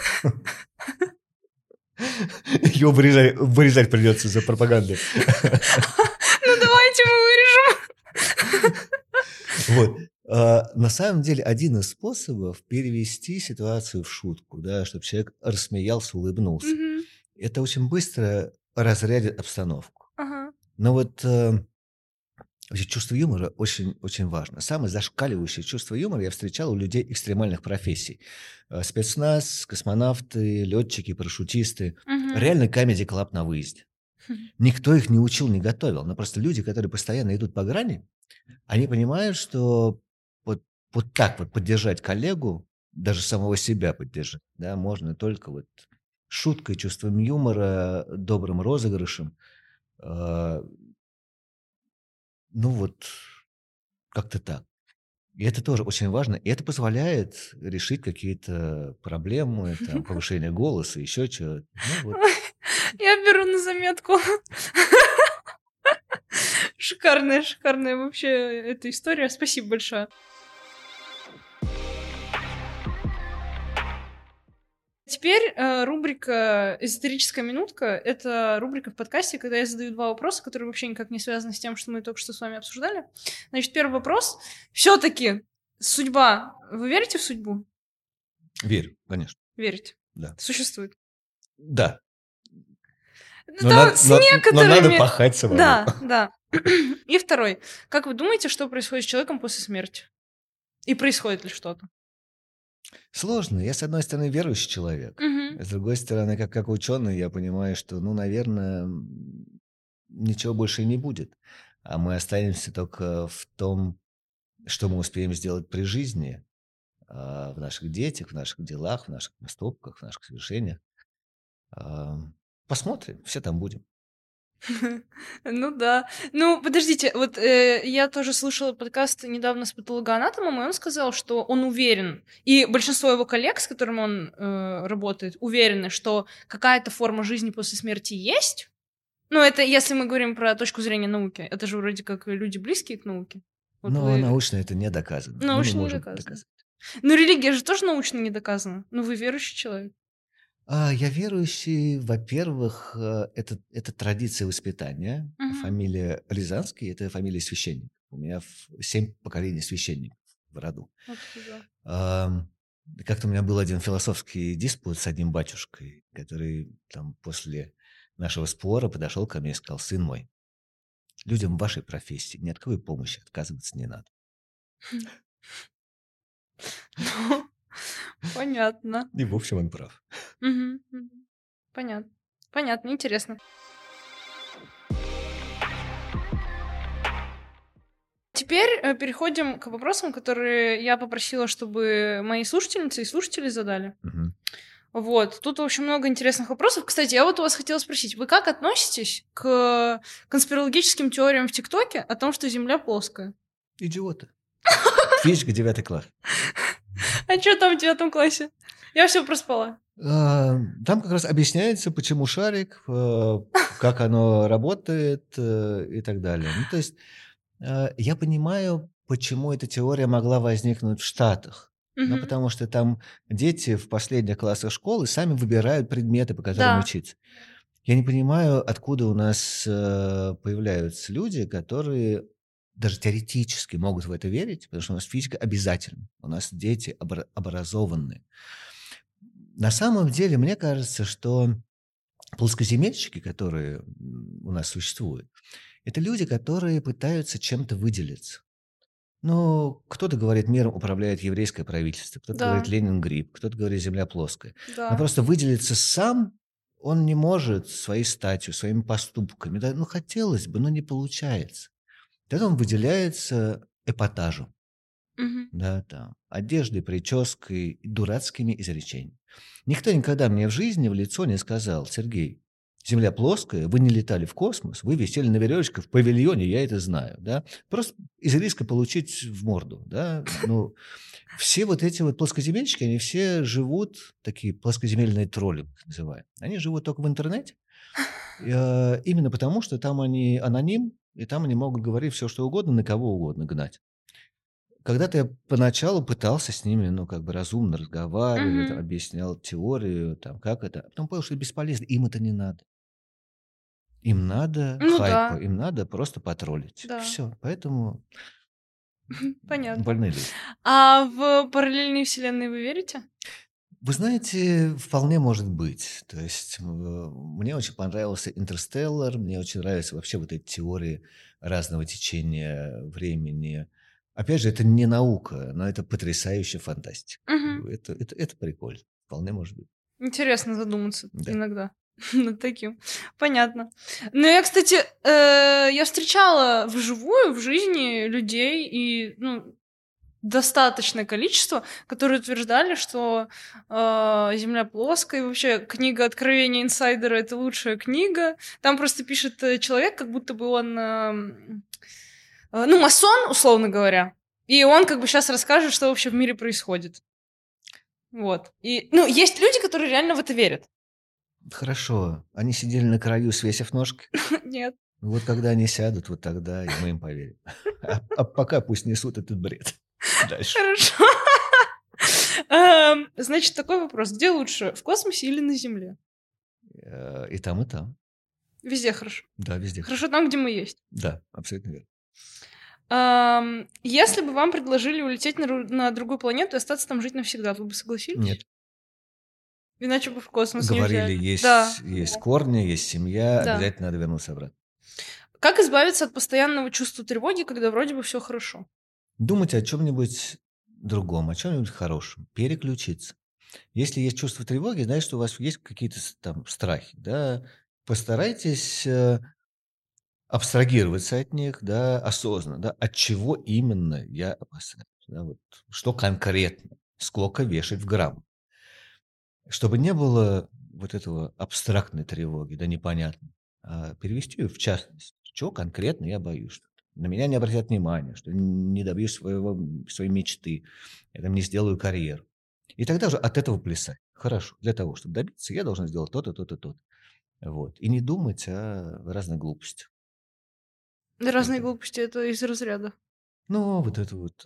Его вырезать придется за пропагандой. Ну, давайте мы вырежем. Вот. На самом деле, один из способов перевести ситуацию в шутку, да, чтобы человек рассмеялся, улыбнулся. Мгм. Это очень быстро разрядит обстановку. Ага. Но вот вообще чувство юмора очень, очень важно. Самое зашкаливающее чувство юмора я встречал у людей экстремальных профессий. Спецназ, космонавты, летчики, парашютисты. Мгм. Реально комедий-клаб на выезде. Никто их не учил, не готовил. Но просто люди, которые постоянно идут по грани, они понимают, что вот так вот поддержать коллегу, даже самого себя поддержать, да, можно только вот шуткой, чувством юмора, добрым розыгрышем. А, Ну вот, как-то так. И это тоже очень важно. И это позволяет решить какие-то проблемы, там, повышение голоса, еще чего-то. Ну вот. Ой, я беру на заметку. Шикарная, шикарная вообще эта история. Спасибо большое. Теперь рубрика «Эзотерическая минутка». Это рубрика в подкасте, когда я задаю 2 вопроса, которые вообще никак не связаны с тем, что мы только что с вами обсуждали. Значит, первый вопрос. Все-таки судьба. Вы верите в судьбу? Верю, конечно, Верите? да. Существует. Да, Ну, там с но надо некоторыми... пахать самому. Да, да. И второй. Как вы думаете, что происходит с человеком после смерти? И происходит ли что-то? Сложно. Я, с одной стороны, верующий человек. Мгм. С другой стороны, как ученый, я понимаю, что, ну, наверное, ничего больше и не будет. А мы останемся только в том, что мы успеем сделать при жизни. в наших детях, в наших делах, в наших поступках, в наших совершениях. А, Посмотрим, все там будем. Ну да. Ну, подождите, вот я тоже слушала подкаст недавно с патологоанатомом, и он сказал, что он уверен, и большинство его коллег, с которыми он работает, уверены, что какая-то форма жизни после смерти есть. Ну, это если мы говорим про точку зрения науки. Это же вроде как люди близкие к науке. Вот Но вы... научно это не доказано. Мы не Научно не можем доказано. доказать. Ну, религия же тоже научно не доказана. Ну, вы верующий человек. Я верующий, во-первых, это традиция воспитания. Мгм. Фамилия Рязанский – это фамилия священника. У меня 7 поколений священников в роду. Вот туда. Как-то у меня был один философский диспут с одним батюшкой, который там после нашего спора подошел ко мне и сказал: сын мой, людям вашей профессии ни от какой помощи отказываться не надо. Ну, понятно. И, в общем, он прав. Мгм, мгм. Понятно. Понятно, интересно. Теперь переходим к вопросам, которые я попросила, чтобы мои слушательницы и слушатели задали. Мгм. Вот. Тут, в общем, много интересных вопросов. Кстати, я вот у вас хотела спросить, вы как относитесь к конспирологическим теориям в ТикТоке о том, что Земля плоская? Идиоты. Физика 9 класс. А что там в 9 классе? Я все проспала. Там как раз объясняется, почему шарик, как оно работает и так далее. Ну, то есть я понимаю, почему эта теория могла возникнуть в Штатах. Ну, Мгм. потому что там дети в последних классах школы сами выбирают предметы, по которым Да. учиться. Я не понимаю, откуда у нас появляются люди, которые даже теоретически могут в это верить, потому что у нас физика обязательна. У нас дети образованные. На самом деле, мне кажется, что плоскоземельщики, которые у нас существуют, это люди, которые пытаются чем-то выделиться. Ну, кто-то говорит, миром управляет еврейское правительство, кто-то Да. говорит, Ленин гриб, кто-то говорит, земля плоская. Но Да. просто выделиться сам он не может своей статью, своими поступками. Да, ну, хотелось бы, но не получается. Тогда он выделяется эпатажем, Мгм. да, там, одеждой, прической, дурацкими изречениями. Никто никогда мне в жизни в лицо не сказал: Сергей, Земля плоская, вы не летали в космос, вы висели на веревочках в павильоне, я это знаю, да. Просто из риска получить в морду, да. Ну, все вот эти вот плоскоземельщики, они все живут, такие плоскоземельные тролли, мы их называем. Они живут только в интернете, именно потому, что там они аноним, и там они могут говорить все, что угодно, на кого угодно гнать. Когда-то я поначалу пытался с ними, ну, как бы разумно разговаривать, Мгм. объяснял теорию, там, как это. А потом понял, что это бесполезно, им это не надо. Им надо Ну хайпа, да. им надо просто потроллить. Да. Все, поэтому Понятно. больные люди. А в параллельные вселенные вы верите? Вы знаете, вполне может быть. То есть мне очень понравился «Интерстеллар», мне очень нравятся вообще вот эти теории разного течения времени. Опять же, это не наука, но это потрясающая фантастика. Мгм. Это прикольно. Вполне может быть. Интересно задуматься Да. иногда над таким. Понятно. Ну, я, кстати, я встречала вживую, в жизни людей, и, ну, достаточное количество, которые утверждали, что Земля плоская, и вообще книга «Откровение инсайдера» — это лучшая книга. Там просто пишет человек, как будто бы он, ну, масон, условно говоря, и он как бы сейчас расскажет, что вообще в мире происходит. Вот. И, ну, есть люди, которые реально в это верят. Хорошо. Они сидели на краю, свесив ножки. Нет. Вот когда они сядут, вот тогда и мы им поверим. А пока пусть несут этот бред. Дальше. Хорошо. Значит, такой вопрос. Где лучше, в космосе или на Земле? И там, и там. Везде хорошо. Да, везде. Хорошо там, где мы есть. Да, абсолютно верно. Если бы вам предложили улететь на другую планету и остаться там жить навсегда, вы бы согласились? Нет. Иначе бы в космос не Говорили, взяли. есть, Да. есть корни, есть семья, Да. обязательно надо вернуться обратно. Как избавиться от постоянного чувства тревоги, когда вроде бы все хорошо? Думать о чем-нибудь другом, о чем-нибудь хорошем, переключиться. Если есть чувство тревоги, значит, что у вас есть какие-то там страхи, да, постарайтесь абстрагироваться от них, да, осознанно, да, от чего именно я опасаюсь, да, вот, что конкретно. сколько вешать в грамм. Чтобы не было вот этого абстрактной тревоги, да непонятно, а перевести ее в частность. Чего конкретно я боюсь? Что на меня не обратят внимания, что не добьюсь своей мечты, я там не сделаю карьеру. И тогда уже от этого плясать. Хорошо, для того, чтобы добиться, я должен сделать то-то, то-то, то-то. Вот. И не думать о разных глупостях. Разные Это, глупости — это из разряда. ну, вот это вот.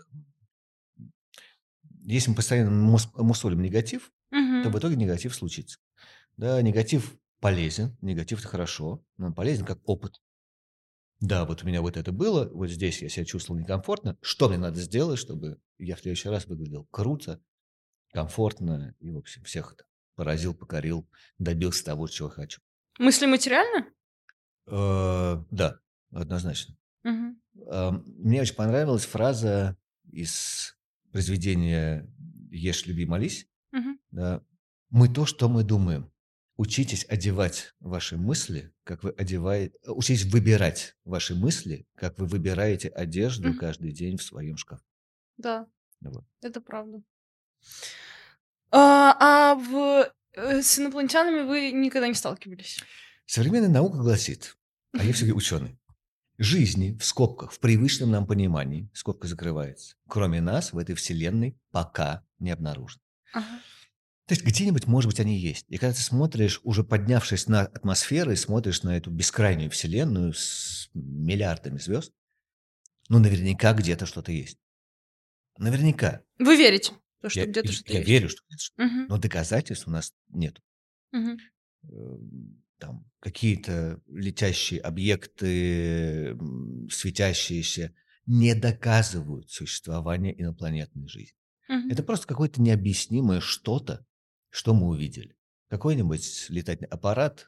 Если мы постоянно мусолим негатив, то в Мгм. итоге негатив случится. Да, негатив полезен, негатив – это хорошо, но он полезен как опыт. Да, вот у меня вот это было, вот здесь я себя чувствовал некомфортно. Что мне надо сделать, чтобы я в следующий раз выглядел круто, комфортно и, в общем, всех это поразил, покорил, добился того, чего хочу. Мысли материально? Да, однозначно. Мгм. Мне очень понравилась фраза из произведения «Ешь, люби, молись». Мгм. Да. Мы то, что мы думаем. Учитесь одевать ваши мысли, как вы одеваете... Учитесь выбирать ваши мысли, как вы выбираете одежду Мгм. каждый день в своем шкафу. Да, Вот. это правда. С инопланетянами вы никогда не сталкивались? Современная наука гласит, а я все-таки ученый, жизни в скобках, в привычном нам понимании, скобка закрывается, кроме нас в этой вселенной пока не обнаружено. Ага. То есть где-нибудь, может быть, они есть. И когда ты смотришь, уже поднявшись на атмосферу, и смотришь на эту бескрайнюю вселенную с миллиардами звезд, ну, наверняка где-то что-то есть. Наверняка. Вы верите, то, что Я, где-то что-то я есть? верю, что где-то что-то есть. Мгм. Но доказательств у нас нет. Мгм. Там какие-то летящие объекты, светящиеся, не доказывают существование инопланетной жизни. Мгм. Это просто какое-то необъяснимое что-то, что мы увидели. Какой-нибудь летательный аппарат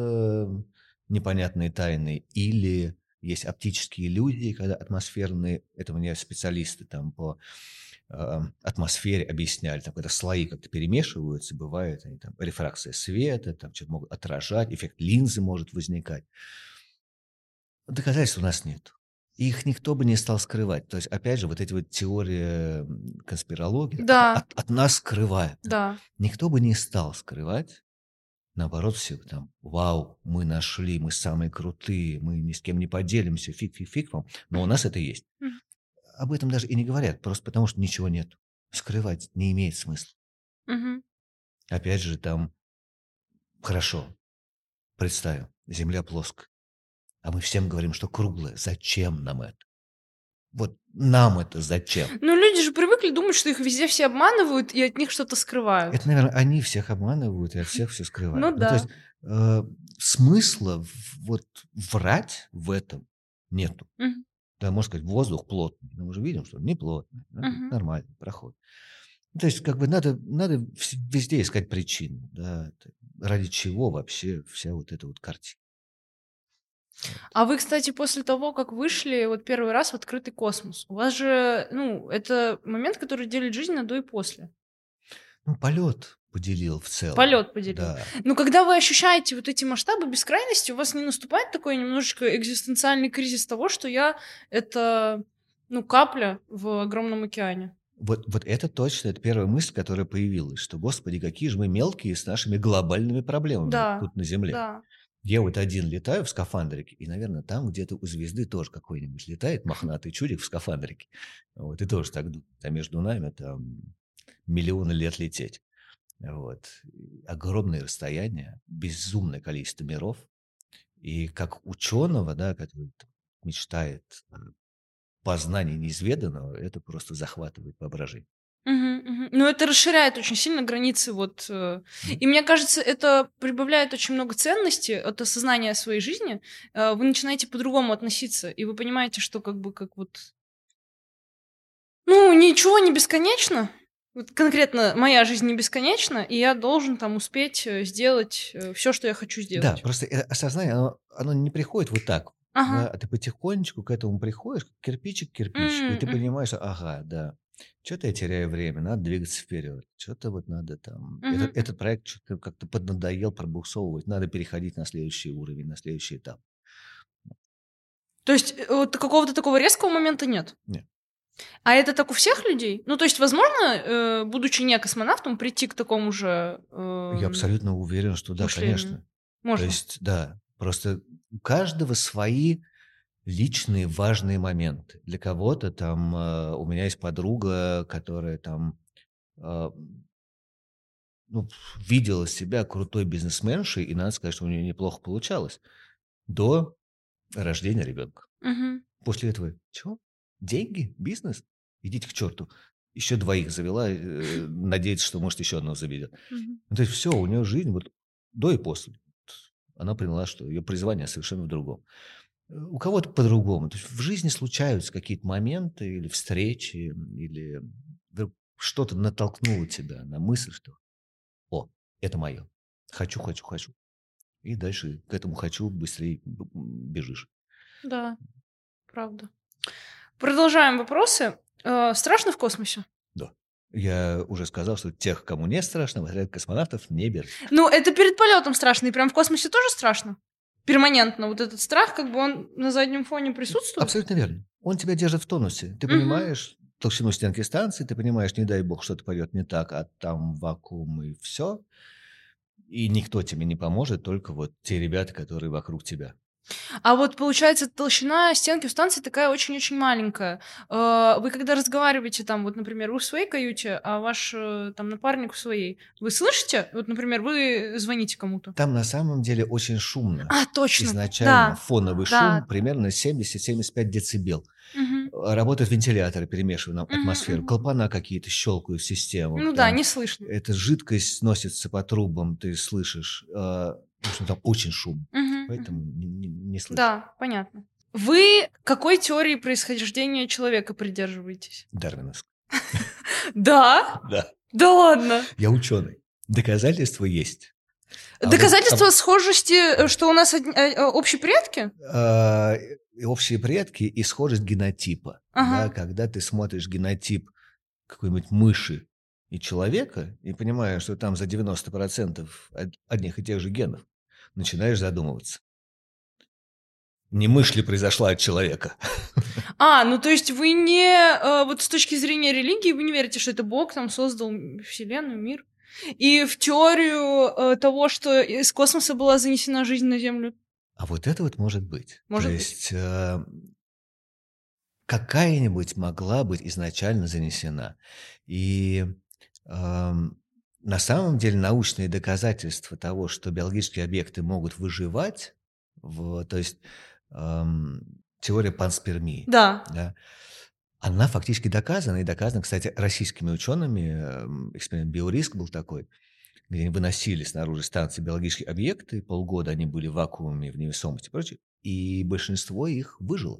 непонятные тайны, или есть оптические иллюзии, когда атмосферные, это мне специалисты там по атмосфере объясняли, там, когда слои как-то перемешиваются, бывает, они, там, рефракция света, там что-то могут отражать, эффект линзы может возникать. Доказательств у нас нет. Их никто бы не стал скрывать. То есть, опять же, вот эти вот теории конспирологии Да, от нас скрывают. Да. да. Никто бы не стал скрывать. Наоборот, все там, вау, мы нашли, мы самые крутые, мы ни с кем не поделимся, фиг вам. Но у нас это есть. Мгм. Об этом даже и не говорят, просто потому что ничего нет. Скрывать не имеет смысла. Мгм. Опять же, там, хорошо, представим, Земля плоская, а мы всем говорим, что круглая. Зачем нам это? Вот нам это зачем? Ну, люди же привыкли думать, что их везде все обманывают и от них что-то Это, скрывают. наверное, они всех обманывают и от всех все Ну скрывают. Ну, то есть да. смысла вот врать в этом нету. Мгм. Да, можно сказать, воздух плотный. Но мы же видим, что он не плотный. Да, Мгм. нормально проходит. Ну, то есть, как бы надо везде искать причину. Да, ради чего вообще вся вот эта вот картина. Вот. А вы, кстати, после того, как вышли вот первый раз в открытый космос, у вас же, ну, это момент, который делит жизнь на до и после. Ну, полет поделил в целом. Полет поделил. Да. Но когда вы ощущаете вот эти масштабы бескрайности, у вас не наступает такой немножечко экзистенциальный кризис того, что я — это, ну, капля в огромном океане? Вот это точно, это первая мысль, которая появилась, что, господи, какие же мы мелкие с нашими глобальными проблемами Да, тут на Земле. да. Я вот один летаю в скафандрике, и, наверное, там где-то у звезды тоже какой-нибудь летает мохнатый чудик в скафандрике. Вот, и тоже так думает. А между нами там миллионы лет лететь. Вот. И огромные расстояния, безумное количество миров. И как ученого, да, который там мечтает о познании неизведанного, это просто захватывает воображение. Мгм, мгм. Ну, это расширяет очень сильно границы вот. И мне кажется, это прибавляет очень много ценности от осознания своей жизни. Вы начинаете по-другому относиться, и вы понимаете, что как бы как вот, ну, ничего не бесконечно. Вот конкретно моя жизнь не бесконечна, и я должен там успеть сделать все, что я хочу Да, сделать. просто осознание, оно не приходит вот так, Ага. да, а ты потихонечку к этому приходишь, кирпичик к кирпичику, и ты Мгм, понимаешь, что, ага, да, что-то я теряю время, надо двигаться вперед, что-то вот надо там, мгм. этот проект что-то как-то поднадоел пробуксовывать, надо переходить на следующий уровень, на следующий этап. То есть вот какого-то такого резкого момента нет? Нет. А это так у всех людей? Ну, то есть, возможно, будучи не космонавтом, прийти к такому же Я абсолютно уверен, что да, мышлению? конечно. То Можно. есть, да, просто у каждого свои личные важные моменты. Для кого-то там у меня есть подруга, которая там э, ну, видела себя крутой бизнесменшей, и надо сказать, что у нее неплохо получалось до рождения ребенка. Мгм. После этого чего? Деньги? Бизнес? Идите к черту. Еще двоих завела, надеется, что, может, еще одного заведет. Мгм. Ну, то есть все, у нее жизнь вот до и после. Она поняла, что ее призвание совершенно в другом. У кого-то по-другому. То есть в жизни случаются какие-то моменты или встречи, или вдруг что-то натолкнуло тебя на мысль, что «О, это мое. Хочу, хочу, хочу». И дальше к этому «хочу» быстрее бежишь. Да, правда. Продолжаем вопросы. Страшно в космосе? Да. Я уже сказал, что тех, кому не страшно, в отряд космонавтов не берут. Ну, это перед полетом страшно, и прям в космосе тоже страшно? Перманентно. Вот этот страх, как бы он на заднем фоне присутствует? Абсолютно верно. Он тебя держит в тонусе. Ты Мгм. понимаешь толщину стенки станции, ты понимаешь, не дай бог, что-то пойдет не так, а там вакуум и все. И никто тебе не поможет, только вот те ребята, которые вокруг тебя. А вот получается, толщина стенки у станции такая очень-очень маленькая. Вы когда разговариваете там, вот, например, вы в своей каюте, а ваш там напарник в своей, вы слышите? Вот, например, вы звоните кому-то. Там на самом деле очень шумно. А, точно. Изначально Да. фоновый Да. шум примерно 70-75 децибел. Мгм. Работают вентиляторы, перемешивая нам Мгм, атмосферу. мгм. Клапана какие-то щелкают в систему. Ну да, Там не слышно. эта жидкость сносится по трубам, ты слышишь. В общем, там очень шумно. Мгм, Поэтому мгм. не слышно. Да, понятно. Вы какой теории происхождения человека придерживаетесь? Дарвиновск. Да? Да. Да ладно. Я ученый. Доказательства есть. Доказательства схожести, что у нас общие предки? Общие предки и схожесть генотипа. Ага. Да, когда ты смотришь генотип какой-нибудь мыши и человека и понимаешь, что там за 90% одних и тех же генов, начинаешь задумываться. Не мышь ли произошла от человека? Ну то есть вы вот с точки зрения религии, вы не верите, что это Бог там создал Вселенную, мир? И в теорию того, что из космоса была занесена жизнь на Землю? А вот это вот может быть. Может То быть. есть какая-нибудь могла быть изначально занесена. И на самом деле научные доказательства того, что биологические объекты могут выживать, то есть теория панспермии, Да. да, она фактически доказана, и доказана, кстати, российскими учеными. Эксперимент «Биориск» был такой, где они выносили снаружи станции биологические объекты, полгода они были в вакууме, в невесомости и прочее, и большинство их выжило.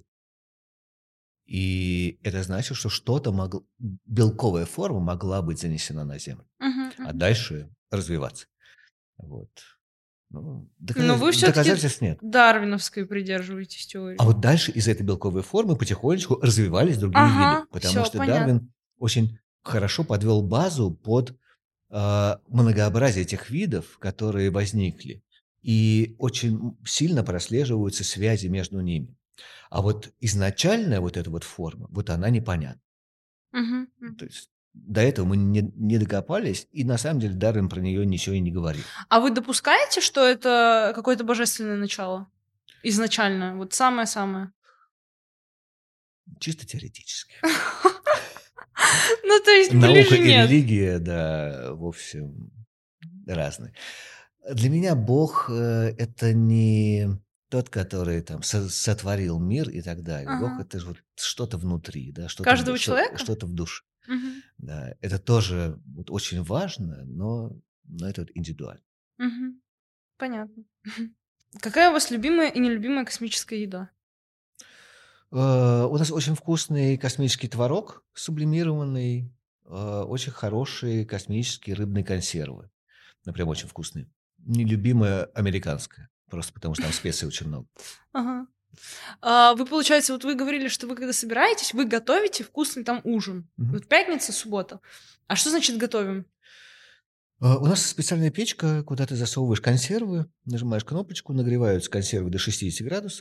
И это значит, что белковая форма могла быть занесена на Землю, Мгм, а мгм. дальше развиваться. Вот. Ну, Но вы все-таки доказательств нет. дарвиновской придерживаетесь теории. А вот дальше из этой белковой формы потихонечку развивались другие виды, потому Всё, что понятно. Дарвин очень хорошо подвел базу под многообразие этих видов, которые возникли, и очень сильно прослеживаются связи между ними. А вот изначальная вот эта вот форма, вот она непонятна. Мгм, мгм. То есть до этого мы не докопались, и на самом деле Дарвин про нее ничего и не говорил. А вы допускаете, что это какое-то божественное начало? Изначально, вот самое-самое. Чисто теоретически. Ну, то есть Наука ближе и нет. религия, да, в общем, разные. Для меня Бог это не тот, который там сотворил мир и так далее. Бог Ага. это же вот что-то внутри, да, Каждого человека? что-то в душе. Мгм, Да, это тоже вот очень важно, но это вот индивидуально. мгм. Понятно. Какая у вас любимая и нелюбимая космическая еда? У нас очень вкусный космический творог сублимированный, очень хорошие космические рыбные консервы. Ну, прям очень вкусные. Нелюбимая американская, просто потому что там специй очень много. Ага. Вы, получается, вот вы говорили, что вы когда собираетесь, вы готовите вкусный там ужин. Мгм. Вот пятница, суббота. А что значит готовим? У нас специальная печка, куда ты засовываешь консервы, нажимаешь кнопочку, нагреваются консервы до 60 градусов,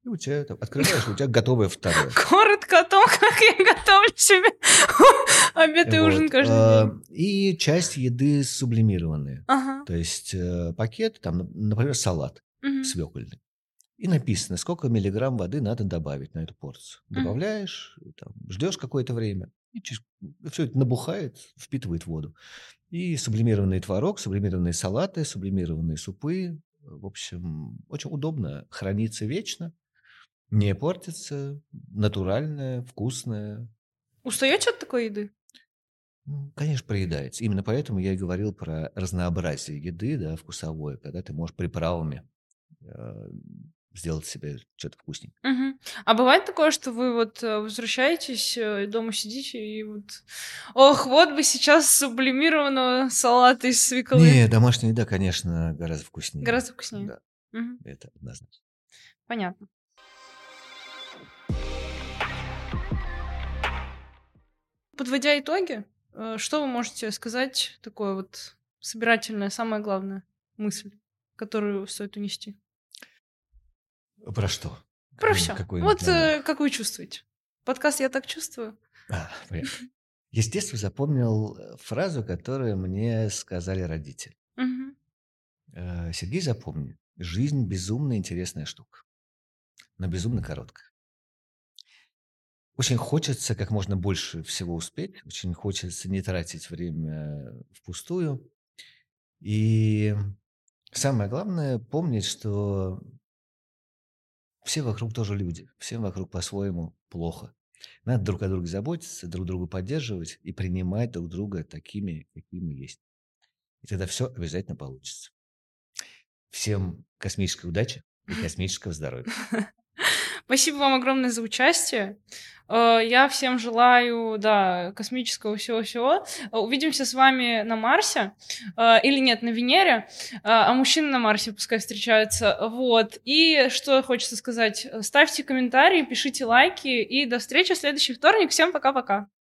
И у тебя там открываешь, у тебя готовое второе. Коротко о том, как я готовлю себе обед и ужин каждый день. И часть еды сублимированная. Ага. То есть пакет, там, например, салат свекольный. И написано, сколько миллиграмм воды надо добавить на эту порцию. Добавляешь, там, ждешь какое-то время, и все это набухает, впитывает воду. И сублимированный творог, сублимированные салаты, сублимированные супы. В общем, очень удобно, хранится вечно, не портится, натуральное, вкусное. Устаете от такой еды? Конечно, проедается. Именно поэтому я и говорил про разнообразие еды, да, вкусовое, когда ты можешь приправами сделать себе что-то вкусненькое. А бывает такое, что вы вот возвращаетесь, дома сидите и вот... Ох, вот бы сейчас сублимированного салата из свеклы. Не, домашняя еда, конечно, гораздо вкуснее. Гораздо вкуснее. Да, это однозначно. Понятно. Подводя итоги, что вы можете сказать, такое вот собирательное, самая главная мысль, которую стоит унести? Про что? Про все. Вот как вы чувствуете. Подкаст «Я так чувствую». Понятно. Я с детства запомнил фразу, которую мне сказали родители. Сергей, запомни, жизнь безумно интересная штука, но безумно короткая. Очень хочется как можно больше всего успеть, очень хочется не тратить время впустую. И самое главное помнить, что все вокруг тоже люди, всем вокруг по-своему плохо. Надо друг о друге заботиться, друг друга поддерживать и принимать друг друга такими, какие мы есть. И тогда все обязательно получится. Всем космической удачи и космического здоровья. Спасибо вам огромное за участие. Я всем желаю, да, космического всего-всего. Увидимся с вами на Марсе. Или нет, на Венере. А мужчины на Марсе пускай встречаются. Вот. И что хочется сказать. Ставьте комментарии, пишите лайки. И до встречи в следующий вторник. Всем пока-пока.